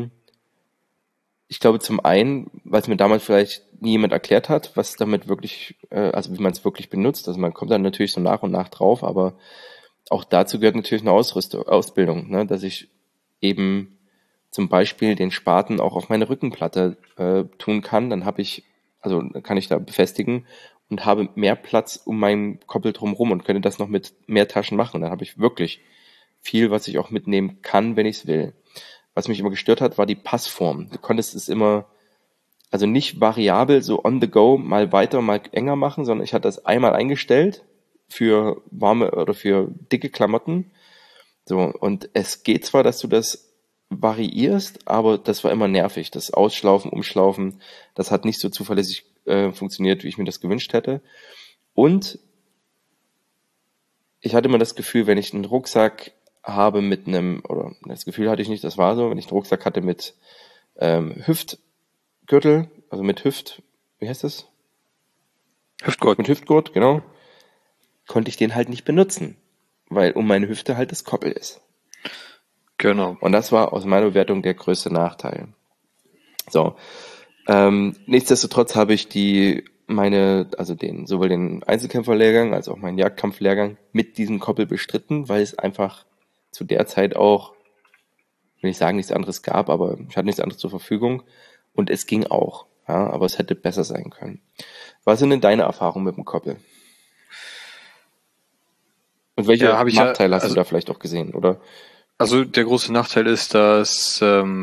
Ich glaube zum einen, weil es mir damals vielleicht nie jemand erklärt hat, was damit wirklich, also wie man es wirklich benutzt. Also man kommt dann natürlich so nach und nach drauf, aber auch dazu gehört natürlich eine Ausbildung, ne? Dass ich eben zum Beispiel den Spaten auch auf meine Rückenplatte tun kann. Dann kann ich da befestigen und habe mehr Platz um meinen Koppel drumherum und könnte das noch mit mehr Taschen machen. Dann habe ich wirklich viel, was ich auch mitnehmen kann, wenn ich es will. Was mich immer gestört hat, war die Passform. Du konntest es immer, also nicht variabel, so on the go, mal weiter, mal enger machen, sondern ich hatte das einmal eingestellt für warme oder für dicke Klamotten. So, und es geht zwar, dass du das variierst, aber das war immer nervig. Das Ausschlaufen, Umschlaufen, das hat nicht so zuverlässig funktioniert, wie ich mir das gewünscht hätte. Und ich hatte immer das Gefühl, wenn ich einen Rucksack habe oder das Gefühl hatte ich nicht, das war so, wenn ich einen Rucksack hatte mit Hüftgürtel, also mit wie heißt das? Hüftgurt. Mit Hüftgurt, genau, konnte ich den halt nicht benutzen, weil um meine Hüfte halt das Koppel ist. Genau. Und das war aus meiner Bewertung der größte Nachteil. So, nichtsdestotrotz habe ich sowohl den Einzelkämpferlehrgang als auch meinen Jagdkampflehrgang mit diesem Koppel bestritten, weil es einfach zu der Zeit auch, will ich sagen, nichts anderes gab, aber ich hatte nichts anderes zur Verfügung und es ging auch, ja, aber es hätte besser sein können. Was sind denn deine Erfahrungen mit dem Koppel? Und welche Nachteile hast du da vielleicht auch gesehen, oder? Also der große Nachteil ist, dass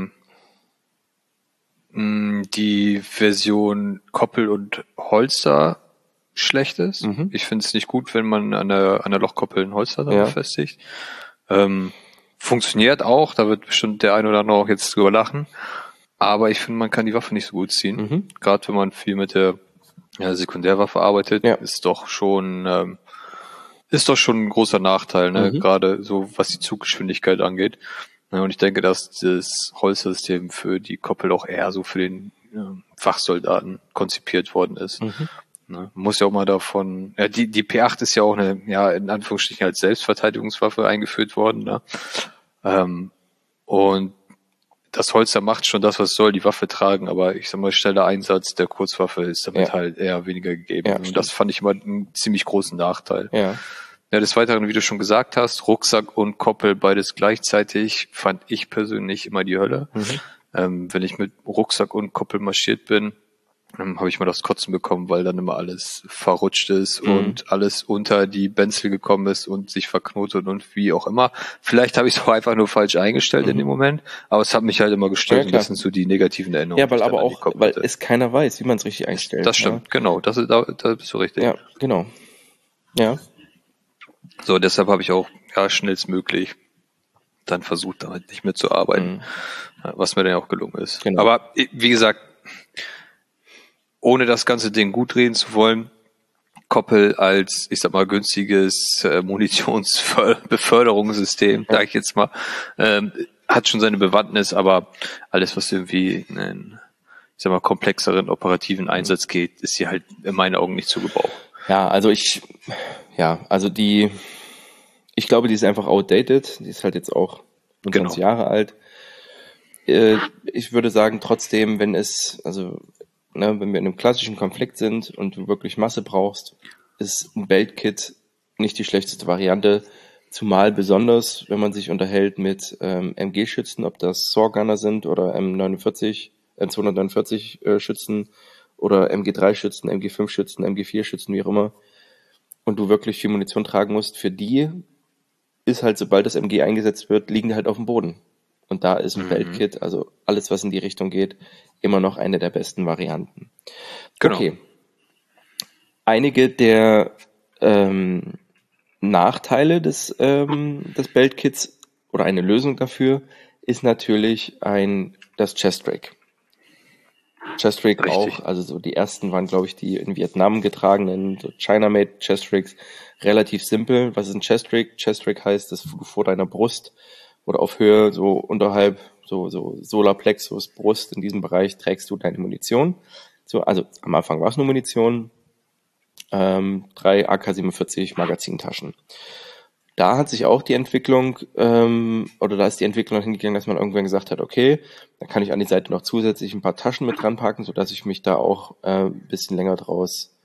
die Version Koppel und Holster schlecht ist. Mhm. Ich finde es nicht gut, wenn man an der Lochkoppel ein Holster dann befestigt. Funktioniert auch, da wird bestimmt der ein oder andere auch jetzt drüber lachen. Aber ich finde, man kann die Waffe nicht so gut ziehen. Mhm. Gerade wenn man viel mit der Sekundärwaffe arbeitet, ist doch schon ein großer Nachteil, ne? Gerade so was die Zuggeschwindigkeit angeht. Und ich denke, dass das Holstersystem für die Koppel auch eher so für den Fachsoldaten konzipiert worden ist. Ne? Muss ja auch mal davon, die P8 ist ja auch eine, in Anführungsstrichen als Selbstverteidigungswaffe eingeführt worden. Ne? Und das Holster macht schon das, was es soll, die Waffe tragen, aber ich sag mal, schneller Einsatz der Kurzwaffe ist damit halt eher weniger gegeben. Und das fand ich immer einen ziemlich großen Nachteil. Ja, des Weiteren, wie du schon gesagt hast, Rucksack und Koppel beides gleichzeitig, fand ich persönlich immer die Hölle. Wenn ich mit Rucksack und Koppel marschiert bin, habe ich mal das Kotzen bekommen, weil dann immer alles verrutscht ist und alles unter die Benzel gekommen ist und sich verknotet und wie auch immer. Vielleicht habe ich es auch einfach nur falsch eingestellt in dem Moment, aber es hat mich halt immer gestört und das sind so die negativen Erinnerungen. Ja, weil aber auch, weil es keiner weiß, wie man es richtig einstellt. Das stimmt, genau, da bist du richtig. Ja, genau. Ja. So, deshalb habe ich auch schnellstmöglich dann versucht, damit nicht mehr zu arbeiten, was mir dann auch gelungen ist. Genau. Aber wie gesagt, ohne das ganze Ding gut reden zu wollen, Koppel als, ich sag mal, günstiges Munitionsbeförderungssystem, sage ich jetzt mal, hat schon seine Bewandtnis, aber alles, was irgendwie einen, ich sag mal, komplexeren operativen Einsatz geht, ist hier halt in meinen Augen nicht zu gebrauchen. Ja, also ich glaube, die ist einfach outdated. Die ist halt jetzt auch 20 Jahre alt. Ich würde sagen, trotzdem, wenn wir in einem klassischen Konflikt sind und du wirklich Masse brauchst, ist ein Beltkit nicht die schlechteste Variante. Zumal besonders, wenn man sich unterhält mit MG-Schützen, ob das Saw-Gunner sind oder M249 Schützen oder MG3-Schützen, MG5-Schützen, MG4-Schützen, wie auch immer, und du wirklich viel Munition tragen musst, für die ist halt, sobald das MG eingesetzt wird, liegen die halt auf dem Boden. Und da ist ein Beltkit, also alles, was in die Richtung geht, immer noch eine der besten Varianten. Genau. Okay. Einige der Nachteile des Beltkits oder eine Lösung dafür ist natürlich das Chest-Rig. Chest-Rig auch, also so die ersten waren, glaube ich, die in Vietnam getragenen so China-made Chest-Rigs, relativ simpel. Was ist ein Chest-Rig? Chest-Rig heißt, dass du vor deiner Brust oder auf Höhe, so unterhalb, so Solarplexus, Brust, in diesem Bereich trägst du deine Munition. So, also am Anfang war es nur Munition, 3 AK-47 Magazintaschen. Da hat sich auch die Entwicklung, da ist die Entwicklung hingegangen, dass man irgendwann gesagt hat, okay, dann kann ich an die Seite noch zusätzlich ein paar Taschen mit dran packen, sodass ich mich da auch ein bisschen länger draus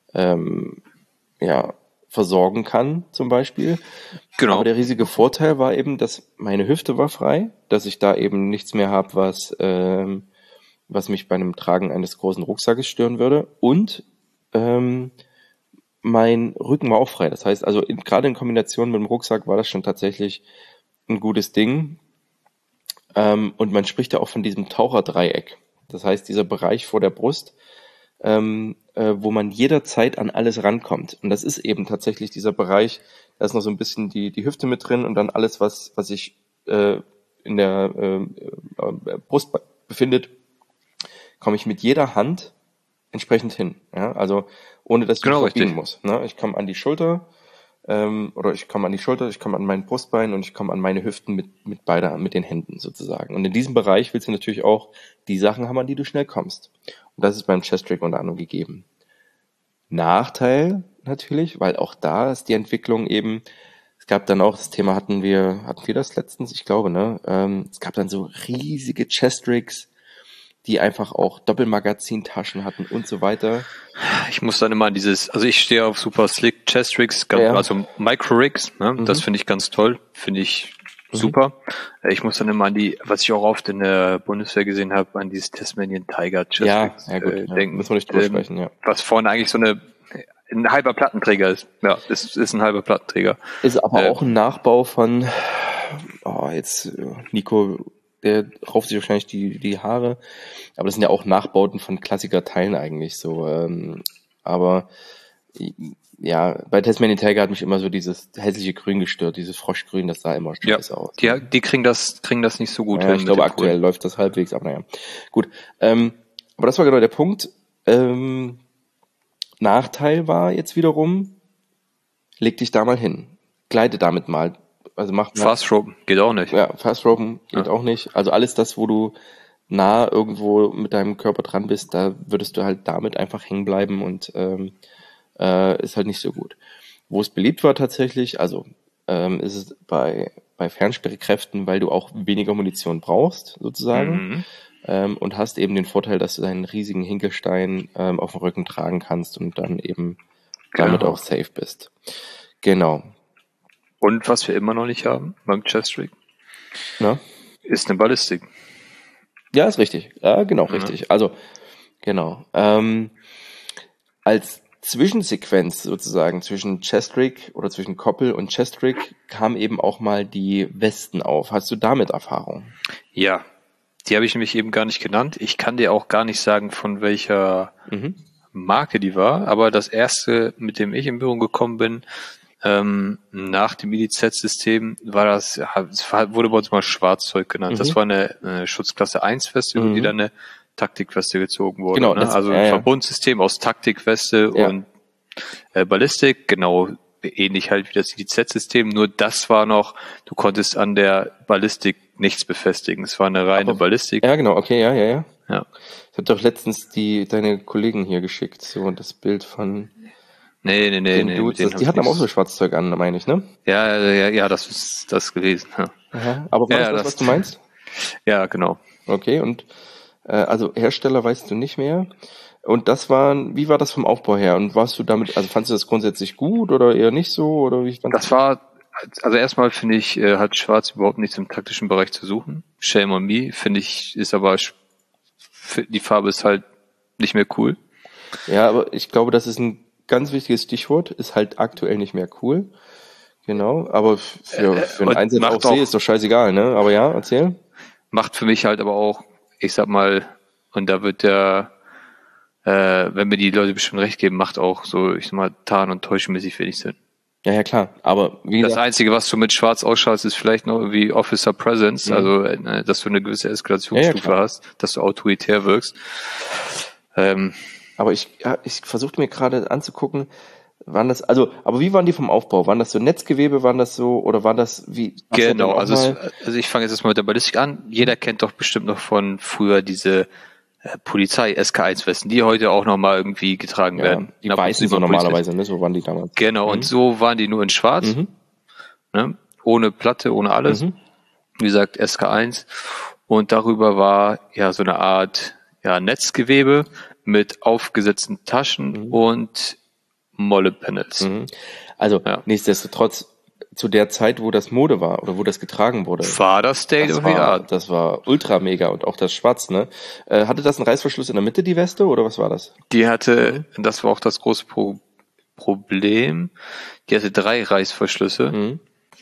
versorgen kann, zum Beispiel. Genau. Aber der riesige Vorteil war eben, dass meine Hüfte war frei, dass ich da eben nichts mehr habe, was mich bei einem Tragen eines großen Rucksackes stören würde. Und mein Rücken war auch frei. Das heißt, also gerade in Kombination mit dem Rucksack war das schon tatsächlich ein gutes Ding. Und man spricht ja auch von diesem Taucherdreieck. Das heißt, dieser Bereich vor der Brust, wo man jederzeit an alles rankommt. Und das ist eben tatsächlich dieser Bereich, da ist noch so ein bisschen die Hüfte mit drin und dann alles, was sich in der Brust befindet, komme ich mit jeder Hand entsprechend hin. Ja? Also ohne dass ich mich verbiegen muss. Ne? Ich komme an die Schulter, ich komme an mein Brustbein und ich komme an meine Hüften mit den Händen sozusagen. Und in diesem Bereich willst du natürlich auch die Sachen haben, an die du schnell kommst. Und das ist beim Chest-Rig unter anderem gegeben. Nachteil natürlich, weil auch da ist die Entwicklung eben, es gab dann auch, das Thema hatten wir das letztens? Ich glaube, ne? Es gab dann so riesige Chest-Rigs, die einfach auch Doppelmagazintaschen hatten und so weiter. Ich muss dann immer an ich stehe auf super slick Chest Rigs, also Micro Rigs, ne? Das finde ich ganz toll, finde ich super. Ich muss dann immer an was ich auch oft in der Bundeswehr gesehen habe, an dieses Tasmanian Tiger Chest Rigs denken. Müssen wir nicht drüber sprechen, ja. Was vorne eigentlich ein halber Plattenträger ist. Ja, ist ein halber Plattenträger. Ist aber auch ein Nachbau von, Nico, der rauft sich wahrscheinlich die Haare, aber das sind ja auch Nachbauten von Klassiker-Teilen eigentlich so. Aber ja, bei Tasmanian Tiger hat mich immer so dieses hässliche Grün gestört, dieses Froschgrün, das sah immer scheiße aus. Ja, die kriegen das nicht so gut. Ja, ich glaube, aktuell läuft das halbwegs, aber naja. Gut. Aber das war genau der Punkt. Nachteil war jetzt wiederum, leg dich da mal hin. Gleite damit mal. Also mach mal. Fast Ropen geht auch nicht. Ja, Fast Ropen geht auch nicht. Also alles das, wo du nah irgendwo mit deinem Körper dran bist, da würdest du halt damit einfach hängen bleiben und ist halt nicht so gut. Wo es beliebt war tatsächlich, also ist es bei Fernsperrkräften, weil du auch weniger Munition brauchst, sozusagen. Und hast eben den Vorteil, dass du deinen riesigen Hinkelstein auf dem Rücken tragen kannst und dann eben damit auch safe bist. Genau. Und was wir immer noch nicht haben beim Chest-Rig, ist eine Ballistik. Ja, ist richtig. Ja, genau, richtig. Also, genau. Als Zwischensequenz sozusagen zwischen Chest-Rig oder zwischen Koppel und Chest-Rig kam eben auch mal die Westen auf. Hast du damit Erfahrung? Ja, die habe ich nämlich eben gar nicht genannt. Ich kann dir auch gar nicht sagen, von welcher Marke die war, aber das erste, mit dem ich in Berührung gekommen bin, nach dem IDZ-System war das, wurde bei uns mal Schwarzzeug genannt. Das war eine Schutzklasse 1 Weste, über die dann eine Taktikweste gezogen wurde. Genau, ne? Also ein Verbundsystem aus Taktikweste und Ballistik, genau ähnlich halt wie das IDZ-System, nur das war noch, du konntest an der Ballistik nichts befestigen. Es war eine reine Ballistik. Ja, genau, okay, ja. Ich habe doch letztens deine Kollegen hier geschickt, so das Bild von Nee. Die hatten aber auch so Schwarzzeug an, meine ich, ne? Ja, das ist das gewesen. Ja. Aha, aber war das, was du meinst? Ja, genau. Okay, und also Hersteller weißt du nicht mehr. Und wie war das vom Aufbau her? Und warst du damit, also fandst du das grundsätzlich gut oder eher nicht so? Oder wie das war, also erstmal finde ich, hat Schwarz überhaupt nichts im taktischen Bereich zu suchen. Shame on me, finde ich, ist aber, die Farbe ist halt nicht mehr cool. Ja, aber ich glaube, das ist ein ganz wichtiges Stichwort, ist halt aktuell nicht mehr cool. Genau, aber für einen Einsatz auf See ist doch scheißegal, ne? Aber ja, erzähl. Macht für mich halt aber auch, ich sag mal, und da wird wenn mir die Leute bestimmt recht geben, macht auch so, ich sag mal, tarn- und täuschenmäßig wenig Sinn. Ja, klar, aber wie gesagt, das Einzige, was du mit Schwarz ausschaust, ist vielleicht noch irgendwie Officer Presence, also dass du eine gewisse Eskalationsstufe hast, dass du autoritär wirkst. Aber ich versuchte mir gerade anzugucken, aber wie waren die vom Aufbau? Waren das so Netzgewebe, oder war das wie? Genau, also ich fange jetzt erstmal mit der Ballistik an. Jeder kennt doch bestimmt noch von früher diese Polizei SK1-Westen, die heute auch nochmal irgendwie getragen werden. Die weißen so normalerweise, ne? So waren die damals. Genau, und so waren die nur in schwarz, ne? Ohne Platte, ohne alles. Wie gesagt, SK1. Und darüber war ja so eine Art Netzgewebe mit aufgesetzten Taschen und Molle-Panels. Also nichtsdestotrotz, zu der Zeit, wo das Mode war oder wo das getragen wurde, war das State of the Art. Das war ultra mega und auch das Schwarz, ne? Hatte das einen Reißverschluss in der Mitte, die Weste, oder was war das? Die hatte, das war auch das große Problem, die hatte 3 Reißverschlüsse.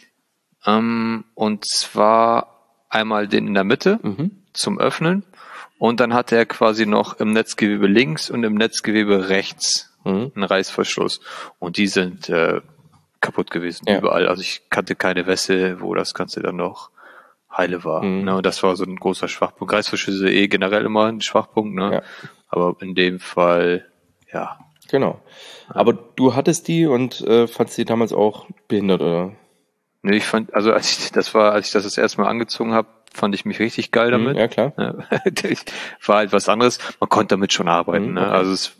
Und zwar einmal den in der Mitte zum Öffnen und dann hatte er quasi noch im Netzgewebe links und im Netzgewebe rechts einen Reißverschluss. Und die sind kaputt gewesen, überall. Also ich kannte keine Weste, wo das Ganze dann noch heile war. Ne? Und das war so ein großer Schwachpunkt. Reißverschlüsse generell immer ein Schwachpunkt, ne? Ja. Aber in dem Fall, Genau. Aber du hattest die und fandst die damals auch behindert, oder? Nee, ich fand, also als ich das erste Mal angezogen habe, fand ich mich richtig geil damit. Ja, klar. War halt was anderes. Man konnte damit schon arbeiten. Ne? Okay. Also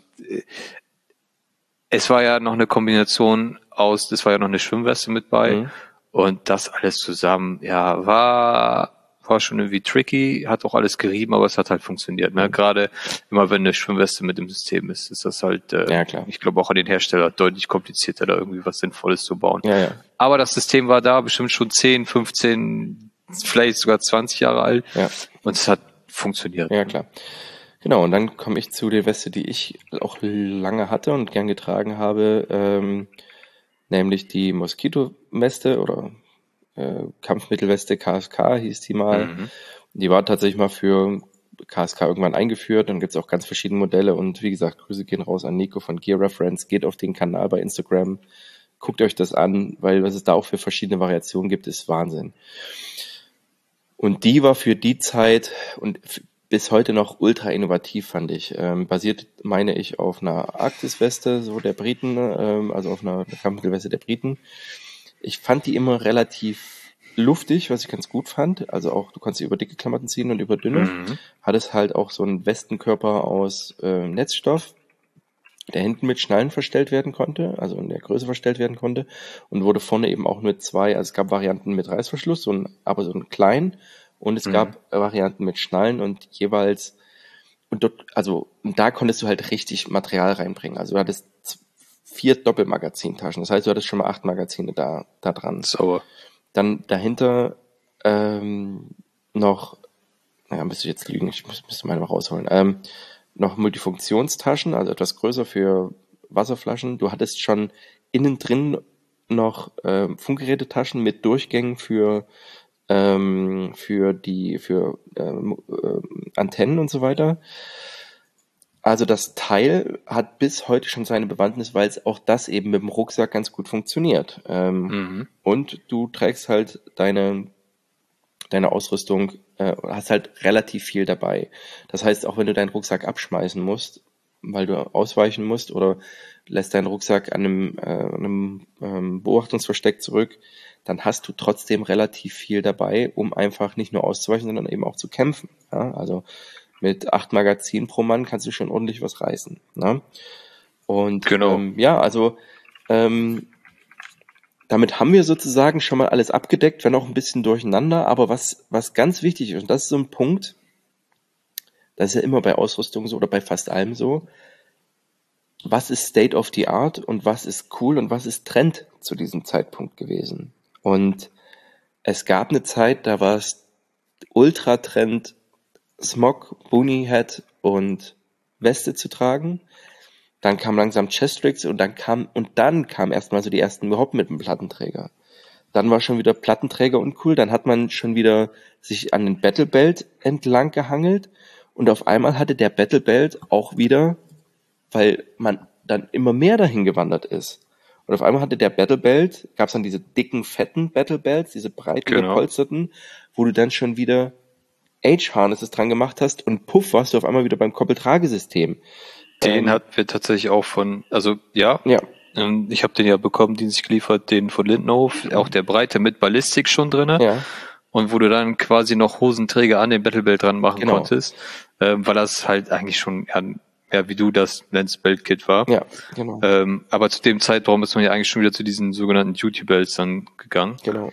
es war ja noch eine Kombination das war ja noch eine Schwimmweste mit bei. Und das alles zusammen, war schon irgendwie tricky, hat auch alles gerieben, aber es hat halt funktioniert. Ne? Gerade immer wenn eine Schwimmweste mit im System ist das halt, klar. Ich glaube auch an den Hersteller deutlich komplizierter, da irgendwie was Sinnvolles zu bauen. Ja. Aber das System war da bestimmt schon 10, 15, vielleicht sogar 20 Jahre alt. Ja. Und es hat funktioniert. Ja, klar. Genau, und dann komme ich zu der Weste, die ich auch lange hatte und gern getragen habe, nämlich die Moskito-Weste oder Kampfmittelweste KSK hieß die mal. Die war tatsächlich mal für KSK irgendwann eingeführt. Dann gibt's auch ganz verschiedene Modelle und wie gesagt, Grüße gehen raus an Nico von Gear Reference. Geht auf den Kanal bei Instagram, guckt euch das an, weil was es da auch für verschiedene Variationen gibt, ist Wahnsinn. Und die war für die Zeit, und bis heute noch ultra innovativ, fand ich. Basiert, meine ich, auf einer Arktisweste, so der Briten, also auf einer Kampfmittelweste der Briten. Ich fand die immer relativ luftig, was ich ganz gut fand. Also auch, du kannst sie über dicke Klamotten ziehen und über dünne. Hat es halt auch so einen Westenkörper aus Netzstoff, der hinten mit Schnallen verstellt werden konnte, also in der Größe verstellt werden konnte, und wurde vorne eben auch mit zwei, also es gab Varianten mit Reißverschluss, aber so einen kleinen, und es gab Varianten mit Schnallen und jeweils, und da konntest du halt richtig Material reinbringen. Also du hattest 4 Doppelmagazintaschen, das heißt, du hattest schon mal 8 Magazine da dran. Sauber. Dann dahinter noch, müsste ich jetzt lügen, ich müsste meine mal rausholen, noch Multifunktionstaschen, also etwas größer für Wasserflaschen. Du hattest schon innen drin noch Funkgerätetaschen mit Durchgängen für Antennen und so weiter. Also das Teil hat bis heute schon seine Bewandtnis, weil es auch das eben mit dem Rucksack ganz gut funktioniert. Und du trägst halt deine Ausrüstung, hast halt relativ viel dabei. Das heißt, auch wenn du deinen Rucksack abschmeißen musst, weil du ausweichen musst oder lässt deinen Rucksack an einem Beobachtungsversteck zurück, dann hast du trotzdem relativ viel dabei, um einfach nicht nur auszuweichen, sondern eben auch zu kämpfen. Ja? Also mit 8 Magazinen pro Mann kannst du schon ordentlich was reißen. Ne? Und Genau. damit haben wir sozusagen schon mal alles abgedeckt, wenn auch ein bisschen durcheinander, aber was ganz wichtig ist, und das ist so ein Punkt, das ist ja immer bei Ausrüstung so oder bei fast allem so, was ist State of the Art und was ist cool und was ist Trend zu diesem Zeitpunkt gewesen. Und es gab eine Zeit, da war es Ultra-Trend, Smog, Boonie Hat und Weste zu tragen. Dann kam langsam Chestrix und dann kam erstmal so die ersten überhaupt mit dem Plattenträger. Dann war schon wieder Plattenträger uncool, dann hat man schon wieder sich an den Battle Belt entlang gehangelt und auf einmal hatte der Battle Belt auch wieder, weil man dann immer mehr dahin gewandert ist. Und auf einmal hatte der Battle Belt, gab es dann diese dicken, fetten Battle Belts, diese breiten, gepolsterten, wo du dann schon wieder H-Harnesses dran gemacht hast und puff, warst du auf einmal wieder beim Koppeltragesystem. Den hatten wir tatsächlich auch ich habe den ja bekommen, den sich geliefert, den von Lindenhof, auch der breite mit Ballistik schon drinne. Ja. Und wo du dann quasi noch Hosenträger an den Battlebelt dran machen konntest, weil das halt eigentlich schon wie du das nennst, Beltkit war. Ja, genau. Aber zu dem Zeitraum ist man ja eigentlich schon wieder zu diesen sogenannten Duty-Belts dann gegangen. Genau.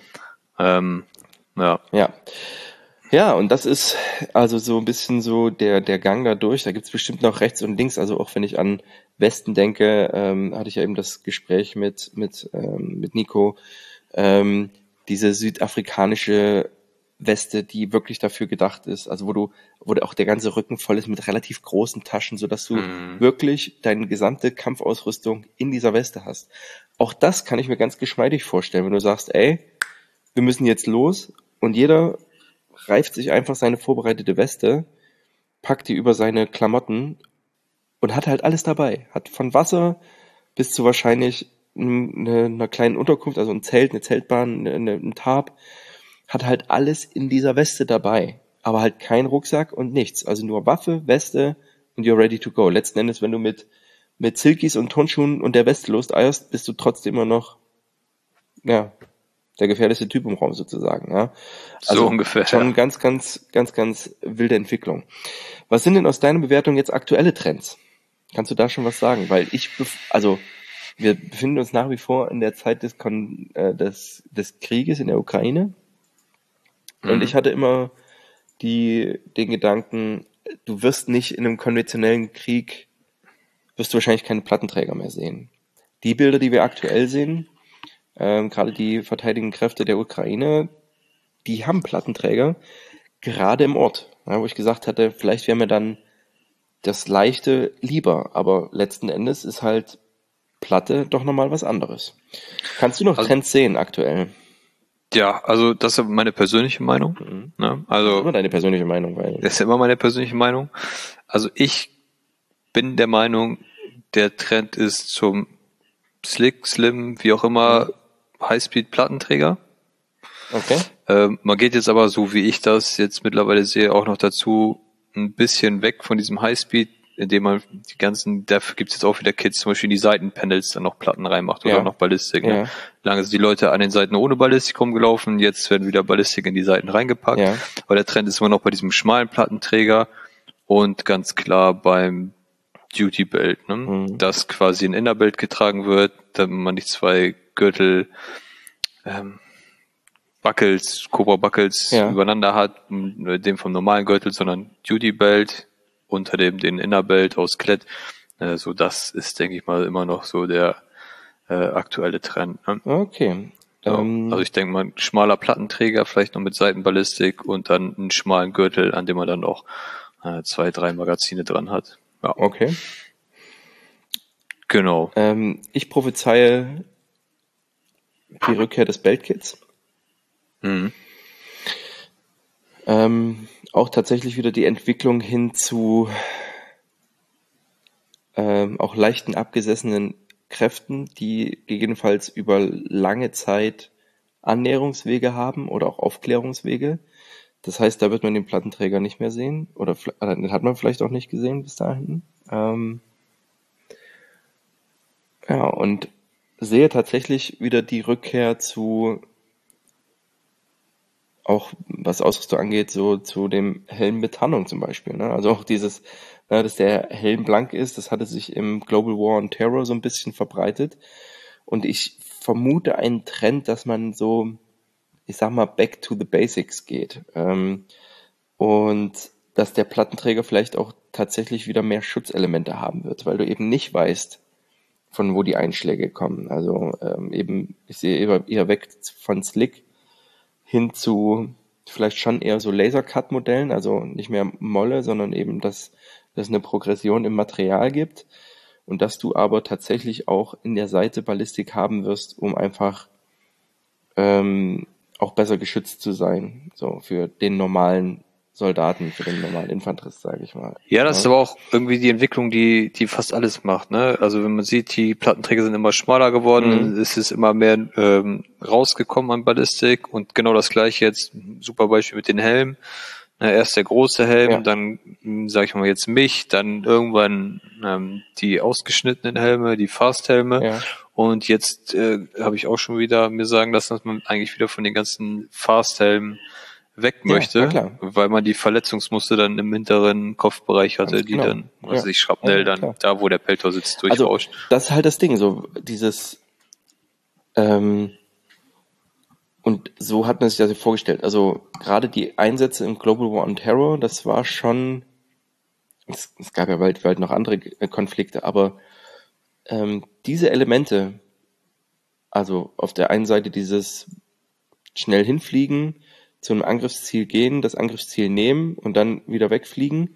Ja. Ja, und das ist also so ein bisschen so der Gang da durch. Da gibt's bestimmt noch rechts und links. Also auch wenn ich an Westen denke, hatte ich ja eben das Gespräch mit Nico. Diese südafrikanische Weste, die wirklich dafür gedacht ist, also wo auch der ganze Rücken voll ist mit relativ großen Taschen, sodass du wirklich deine gesamte Kampfausrüstung in dieser Weste hast. Auch das kann ich mir ganz geschmeidig vorstellen, wenn du sagst, ey, wir müssen jetzt los und jeder reift sich einfach seine vorbereitete Weste, packt die über seine Klamotten und hat halt alles dabei. Hat von Wasser bis zu wahrscheinlich einer kleinen Unterkunft, also ein Zelt, eine Zeltbahn, ein Tarp, hat halt alles in dieser Weste dabei. Aber halt kein Rucksack und nichts. Also nur Waffe, Weste und you're ready to go. Letzten Endes, wenn du mit Silkis und Turnschuhen und der Weste loseierst, bist du trotzdem immer noch, der gefährlichste Typ im Raum sozusagen. Ja? Also so ungefähr. Schon ganz wilde Entwicklung. Was sind denn aus deiner Bewertung jetzt aktuelle Trends? Kannst du da schon was sagen? Weil wir befinden uns nach wie vor in der Zeit des Krieges in der Ukraine. Und ich hatte immer den Gedanken, du wirst nicht in einem konventionellen Krieg, wirst du wahrscheinlich keine Plattenträger mehr sehen. Die Bilder, die wir aktuell sehen, gerade die verteidigenden Kräfte der Ukraine, die haben Plattenträger, gerade im Ort, wo ich gesagt hatte, vielleicht wäre mir dann das Leichte lieber, aber letzten Endes ist halt Platte doch nochmal was anderes. Kannst du noch Trends sehen aktuell? Ja, also das ist meine persönliche Meinung. Ne? Also das ist immer deine persönliche Meinung. Das ist immer meine persönliche Meinung. Also ich bin der Meinung, der Trend ist zum Slick, Slim, wie auch immer, Highspeed-Plattenträger. Okay. Man geht jetzt aber, so wie ich das jetzt mittlerweile sehe, auch noch dazu, ein bisschen weg von diesem Highspeed, indem man dafür gibt es jetzt auch wieder Kits, zum Beispiel in die Seitenpanels dann noch Platten reinmacht oder noch Ballistik. Ne? Ja. Lange sind die Leute an den Seiten ohne Ballistik rumgelaufen, jetzt werden wieder Ballistik in die Seiten reingepackt. Ja. Aber der Trend ist immer noch bei diesem schmalen Plattenträger und ganz klar beim Duty Belt, ne? Dass quasi ein Innerbelt getragen wird, damit man nicht zwei Gürtel Buckles, Cobra Buckles übereinander hat, dem vom normalen Gürtel, sondern Duty Belt unter dem den Innerbelt aus Klett. So das ist, denke ich mal, immer noch so der aktuelle Trend. Ne? Okay. So, also ich denke mal, ein schmaler Plattenträger, vielleicht noch mit Seitenballistik und dann einen schmalen Gürtel, an dem man dann auch 2, 3 Magazine dran hat. Ja. Okay. Genau. Ich prophezeie die Rückkehr des Beltkits. Auch tatsächlich wieder die Entwicklung hin zu auch leichten abgesessenen Kräften, die gegebenenfalls über lange Zeit Annäherungswege haben oder auch Aufklärungswege. Das heißt, da wird man den Plattenträger nicht mehr sehen oder den hat man vielleicht auch nicht gesehen bis dahin. Ja, und sehe tatsächlich wieder die Rückkehr zu, auch was Ausrüstung angeht, so zu dem Helm mit Tarnung zum Beispiel. Ne? Also auch dieses, dass der Helm blank ist, das hatte sich im Global War on Terror so ein bisschen verbreitet. Und ich vermute einen Trend, dass man so, ich sag mal, back to the basics geht. Und dass der Plattenträger vielleicht auch tatsächlich wieder mehr Schutzelemente haben wird, weil du eben nicht weißt, von wo die Einschläge kommen. Also eben, ich sehe eher weg von Slick hin zu vielleicht schon eher so Laser-Cut-Modellen, also nicht mehr Molle, sondern eben, dass es eine Progression im Material gibt und dass du aber tatsächlich auch in der Seite Ballistik haben wirst, um einfach auch besser geschützt zu sein, so für den normalen Soldaten, für den normalen Infanterist, sage ich mal. Ja, das ist aber auch irgendwie die Entwicklung, die fast alles macht, ne? Also wenn man sieht, die Plattenträger sind immer schmaler geworden, es ist immer mehr rausgekommen an Ballistik und genau das gleiche jetzt, super Beispiel mit den Helmen. Erst der große Helm, dann sage ich mal jetzt dann irgendwann die ausgeschnittenen Helme, die Fast-Helme und jetzt habe ich auch schon wieder mir sagen lassen, dass man eigentlich wieder von den ganzen Fast-Helmen weg möchte, weil man die Verletzungsmuster dann im hinteren Kopfbereich hatte, die dann, sich Schrapnell dann da, wo der Peltor sitzt, durchrauscht. Also, das ist halt das Ding, so dieses und so hat man sich das vorgestellt. Also gerade die Einsätze im Global War on Terror, das war schon, es gab ja weltweit noch andere Konflikte, aber diese Elemente, also auf der einen Seite dieses schnell hinfliegen, zu einem Angriffsziel gehen, das Angriffsziel nehmen und dann wieder wegfliegen,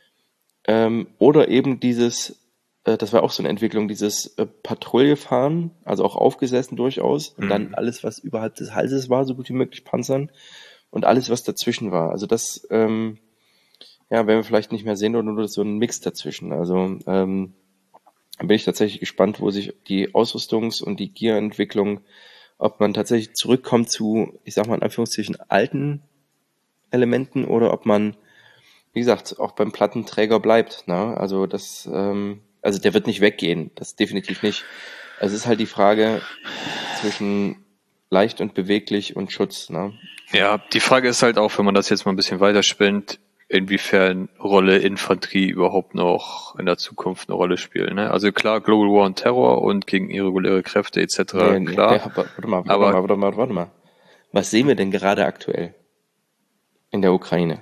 oder eben dieses, das war auch so eine Entwicklung, dieses Patrouille fahren, also auch aufgesessen durchaus, und dann alles, was überhalb des Halses war, so gut wie möglich panzern und alles, was dazwischen war. Also das, werden wir vielleicht nicht mehr sehen oder nur so ein Mix dazwischen. Also da bin ich tatsächlich gespannt, wo sich die Ausrüstungs- und die Gear-Entwicklung, ob man tatsächlich zurückkommt zu, ich sag mal in Anführungszeichen, alten Elementen oder ob man, wie gesagt, auch beim Plattenträger bleibt. Ne? Also das, also der wird nicht weggehen, das definitiv nicht. Also es ist halt die Frage zwischen leicht und beweglich und Schutz. Ne? Ja, die Frage ist halt auch, wenn man das jetzt mal ein bisschen weiterspinnt, inwiefern Rolle Infanterie überhaupt noch in der Zukunft eine Rolle spielen. Ne? Also klar, Global War on Terror und gegen irreguläre Kräfte etc. Klar. Ja, warte mal. Was sehen wir denn gerade aktuell in der Ukraine?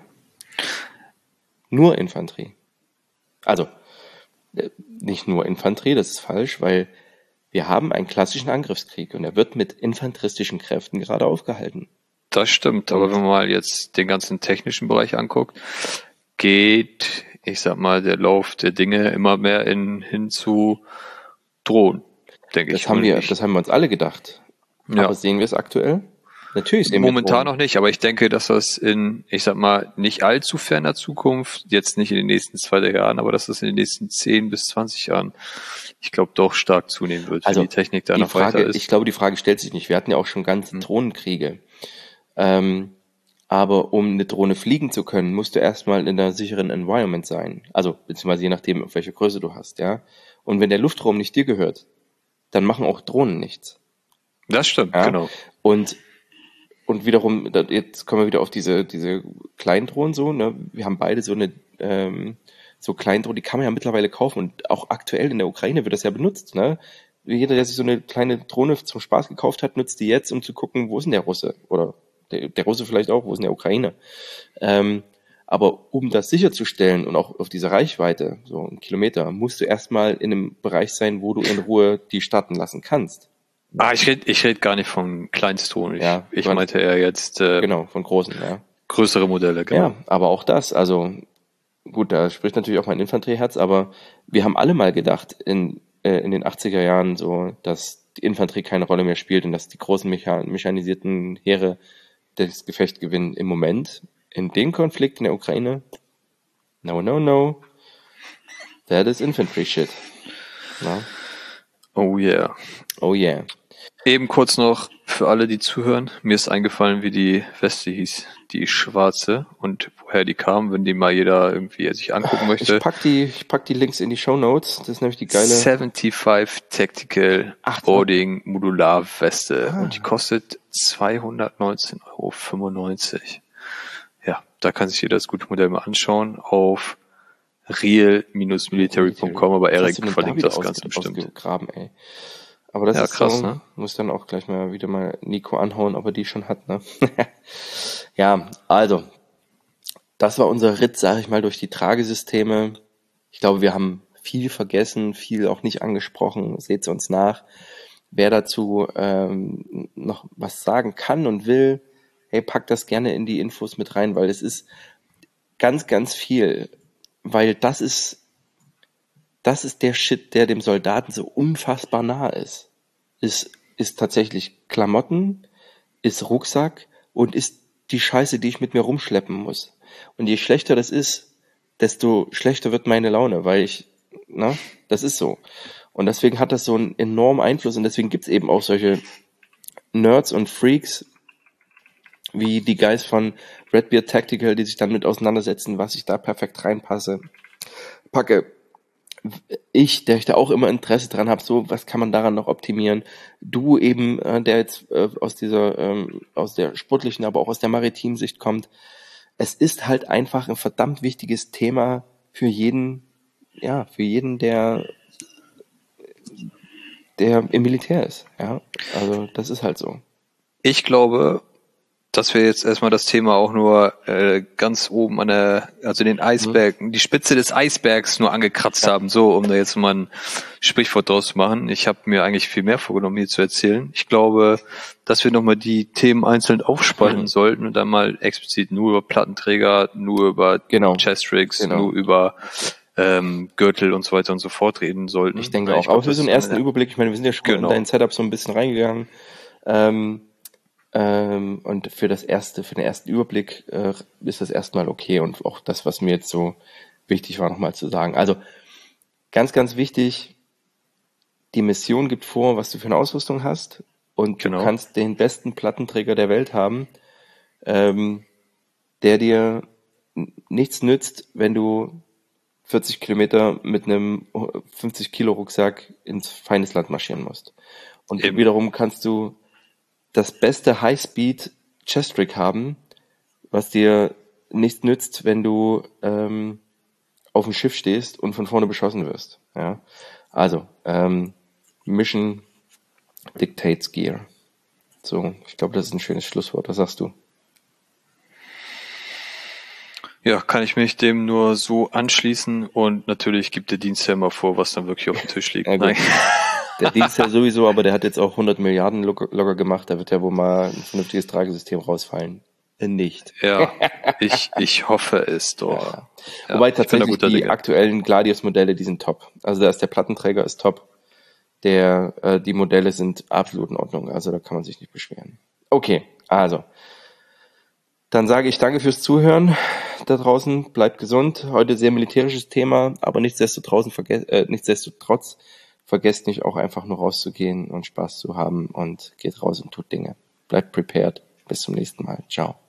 Nur Infanterie. Also nicht nur Infanterie, das ist falsch, weil wir haben einen klassischen Angriffskrieg und er wird mit infanteristischen Kräften gerade aufgehalten. Das stimmt, aber wenn man mal jetzt den ganzen technischen Bereich anguckt, geht, ich sag mal, der Lauf der Dinge immer mehr hin zu Drohnen, denke ich. Das haben wir uns alle gedacht. Aber sehen wir es aktuell? Natürlich sehen wir momentan noch nicht, aber ich denke, dass das in, ich sag mal, nicht allzu ferner Zukunft, jetzt nicht in den nächsten 2, 3 Jahren, aber dass das in den nächsten 10 bis 20 Jahren, ich glaube, doch stark zunehmen wird, also wenn die Technik da noch weiter ist. Ich glaube, die Frage stellt sich nicht. Wir hatten ja auch schon ganze Drohnenkriege. Aber um eine Drohne fliegen zu können, musst du erstmal in einer sicheren Environment sein. Also, beziehungsweise je nachdem, auf welche Größe du hast, ja. Und wenn der Luftraum nicht dir gehört, dann machen auch Drohnen nichts. Das stimmt, Ja? genau. Und wiederum, jetzt kommen wir wieder auf diese kleinen Drohnen so, ne? Wir haben beide so eine, so Kleindrohnen, die kann man ja mittlerweile kaufen und auch aktuell in der Ukraine wird das ja benutzt, ne? Jeder, der sich so eine kleine Drohne zum Spaß gekauft hat, nutzt die jetzt, um zu gucken, wo ist denn der Russe? Oder der Russe vielleicht auch, wo ist denn der Ukraine? Aber um das sicherzustellen und auch auf diese Reichweite, so 1 Kilometer, musst du erstmal in einem Bereich sein, wo du in Ruhe die starten lassen kannst. Ich red gar nicht von Kleinstdrohnen. Ja, Ich meinte eher jetzt genau, von großen, ja. größere Modelle, genau. Ja, aber auch das, also gut, da spricht natürlich auch mein Infanterieherz, aber wir haben alle mal gedacht in den 80er Jahren so, dass die Infanterie keine Rolle mehr spielt und dass die großen mechanisierten Heere das Gefecht gewinnen. Im Moment, in dem Konflikt in der Ukraine, no. That is infantry shit. Na? Oh yeah. Oh yeah. Eben kurz noch für alle, die zuhören. Mir ist eingefallen, wie die Weste hieß. Die schwarze und woher die kam, wenn die mal jeder irgendwie sich angucken möchte. Ich pack die Links in die Shownotes. Das ist nämlich die geile 75 Tactical Boarding Modular Weste. Und die kostet 219,95 €. Ja, da kann sich jeder das gute Modell mal anschauen auf real-military.com, aber Erik verlinkt das Ganze bestimmt. Ausgegraben, ey. Aber das ja, ist krass, so, ne? Muss dann auch gleich mal wieder mal Nico anhauen, ob er die schon hat, ne? Ja, also, das war unser Ritt, sag ich mal, durch die Tragesysteme. Ich glaube, wir haben viel vergessen, viel auch nicht angesprochen. Seht's uns nach. Wer dazu noch was sagen kann und will, hey, packt das gerne in die Infos mit rein, weil es ist ganz, ganz viel. Weil das ist der Shit, der dem Soldaten so unfassbar nah ist. Ist tatsächlich Klamotten, ist Rucksack und ist die Scheiße, die ich mit mir rumschleppen muss. Und je schlechter das ist, desto schlechter wird meine Laune, weil das ist so. Und deswegen hat das so einen enormen Einfluss und deswegen gibt's eben auch solche Nerds und Freaks wie die Guys von Redbeard Tactical, die sich damit auseinandersetzen, was ich da perfekt packe. Der ich da auch immer Interesse dran habe, so, was kann man daran noch optimieren? Du eben, der jetzt aus der sportlichen, aber auch aus der maritimen Sicht kommt, es ist halt einfach ein verdammt wichtiges Thema für jeden, der im Militär ist, ja. Also, das ist halt so. Ich glaube, dass wir jetzt erstmal das Thema auch nur ganz oben den Eisberg, die Spitze des Eisbergs nur angekratzt haben, so, um da jetzt mal ein Sprichwort draus zu machen. Ich habe mir eigentlich viel mehr vorgenommen, hier zu erzählen. Ich glaube, dass wir nochmal die Themen einzeln aufspalten sollten und dann mal explizit nur über Plattenträger, nur über Chest-Rigs, nur über Gürtel und so weiter und so fort reden sollten. Ich denke auch. Aber für so einen ersten Überblick, ich meine, wir sind ja schon in dein Setup so ein bisschen reingegangen. Und für den ersten Überblick ist das erstmal okay und auch das, was mir jetzt so wichtig war, nochmal zu sagen. Also ganz, ganz wichtig, die Mission gibt vor, was du für eine Ausrüstung hast und du kannst den besten Plattenträger der Welt haben, der dir nichts nützt, wenn du 40 Kilometer mit einem 50 Kilo Rucksack ins Feindesland marschieren musst. Und wiederum kannst du das beste High-Speed Chest-Rig haben, was dir nichts nützt, wenn du auf dem Schiff stehst und von vorne beschossen wirst. Ja? Also, Mission dictates gear. So, ich glaube, das ist ein schönes Schlusswort. Was sagst du? Ja, kann ich mich dem nur so anschließen und natürlich gibt der Dienst ja immer vor, was dann wirklich auf dem Tisch liegt. Nein. Der Dienst ja sowieso, aber der hat jetzt auch 100 Milliarden locker gemacht, da wird ja wohl mal ein vernünftiges Tragesystem rausfallen. Nicht. Ja, ich hoffe es doch. Ja. Wobei tatsächlich die aktuellen Gladius-Modelle, die sind top. Also da ist der Plattenträger ist top. Die Modelle sind absolut in Ordnung, also da kann man sich nicht beschweren. Okay, also. Dann sage ich danke fürs Zuhören da draußen, bleibt gesund. Heute sehr militärisches Thema, aber nichtsdestotrotz vergesst nicht auch einfach nur rauszugehen und Spaß zu haben und geht raus und tut Dinge. Bleibt prepared. Bis zum nächsten Mal. Ciao.